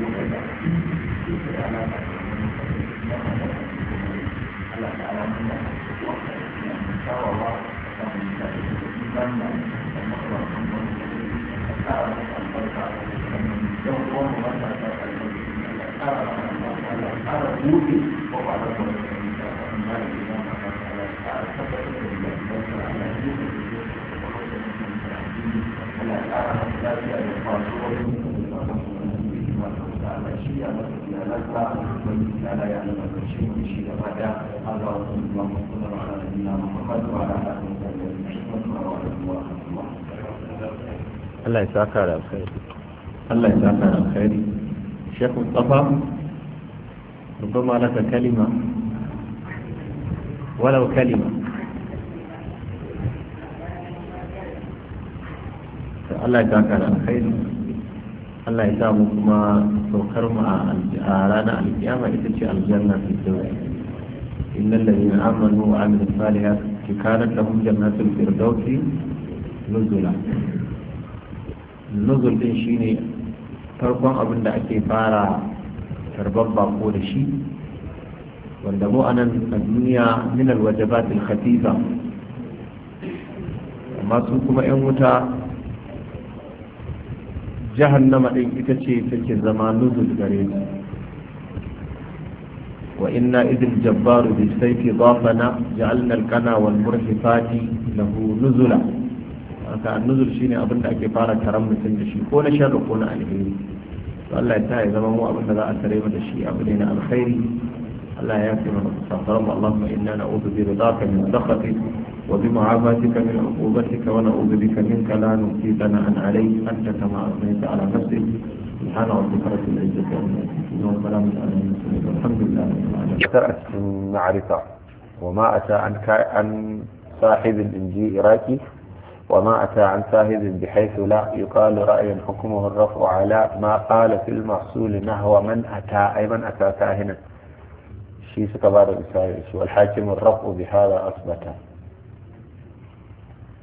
الله تعالى منا ان شاء الله Allah ya saka da alkhairi Allah ya saka da alkhairi Sheikh Mustafa ربما لك كلمة ولو كلمة Allah ya saka da alkhairi Allah ya sa mu kuma saukar mu a ranar alkiyama ita ce aljanna fi dawsi innal ladina amanu wa amilus salihati kanat lahum jannatul firdausi nuzula nuzul din shine farkon abin da ake fara tarbar bako da shi wanda mu anan a duniya min alwajabat alkhafifa amma su kuma yan wuta jahannama din ita ce take zama nuzul gare su wa inna idil jabbaru bi sayfi dhafana ja'alna al-qana wal murhifati lahu nuzula haka nuzul shine abin da ake fara taron mutum da shi ko na sharri ko na alheri to Allah ya sa ya zama mu abin da za a tare mu da shi abu ne na alkhairi Allah ya yafi mana safaran Allahumma inna na'udhu bi ridaka min sakhatik وبمعافاتك من عقوبتك ونعوذ بك منك لا نحصي ثناء عليك انت كما اثنيت على نفسك سبحان ربك رب العزه عما يصفون وسلام على المرسلين والحمد لله رب العالمين. شرعت المعرفه وما اتى عن عن صاحب الانجيل راكي وما اتى عن صاحب بحيث لا يقال رايا حكمه الرفع على ما قال في المحصول نحو من اتى اي من اتى كاهنا. shi suka ba da misali shi wal hakimin raf'u bi hada asbata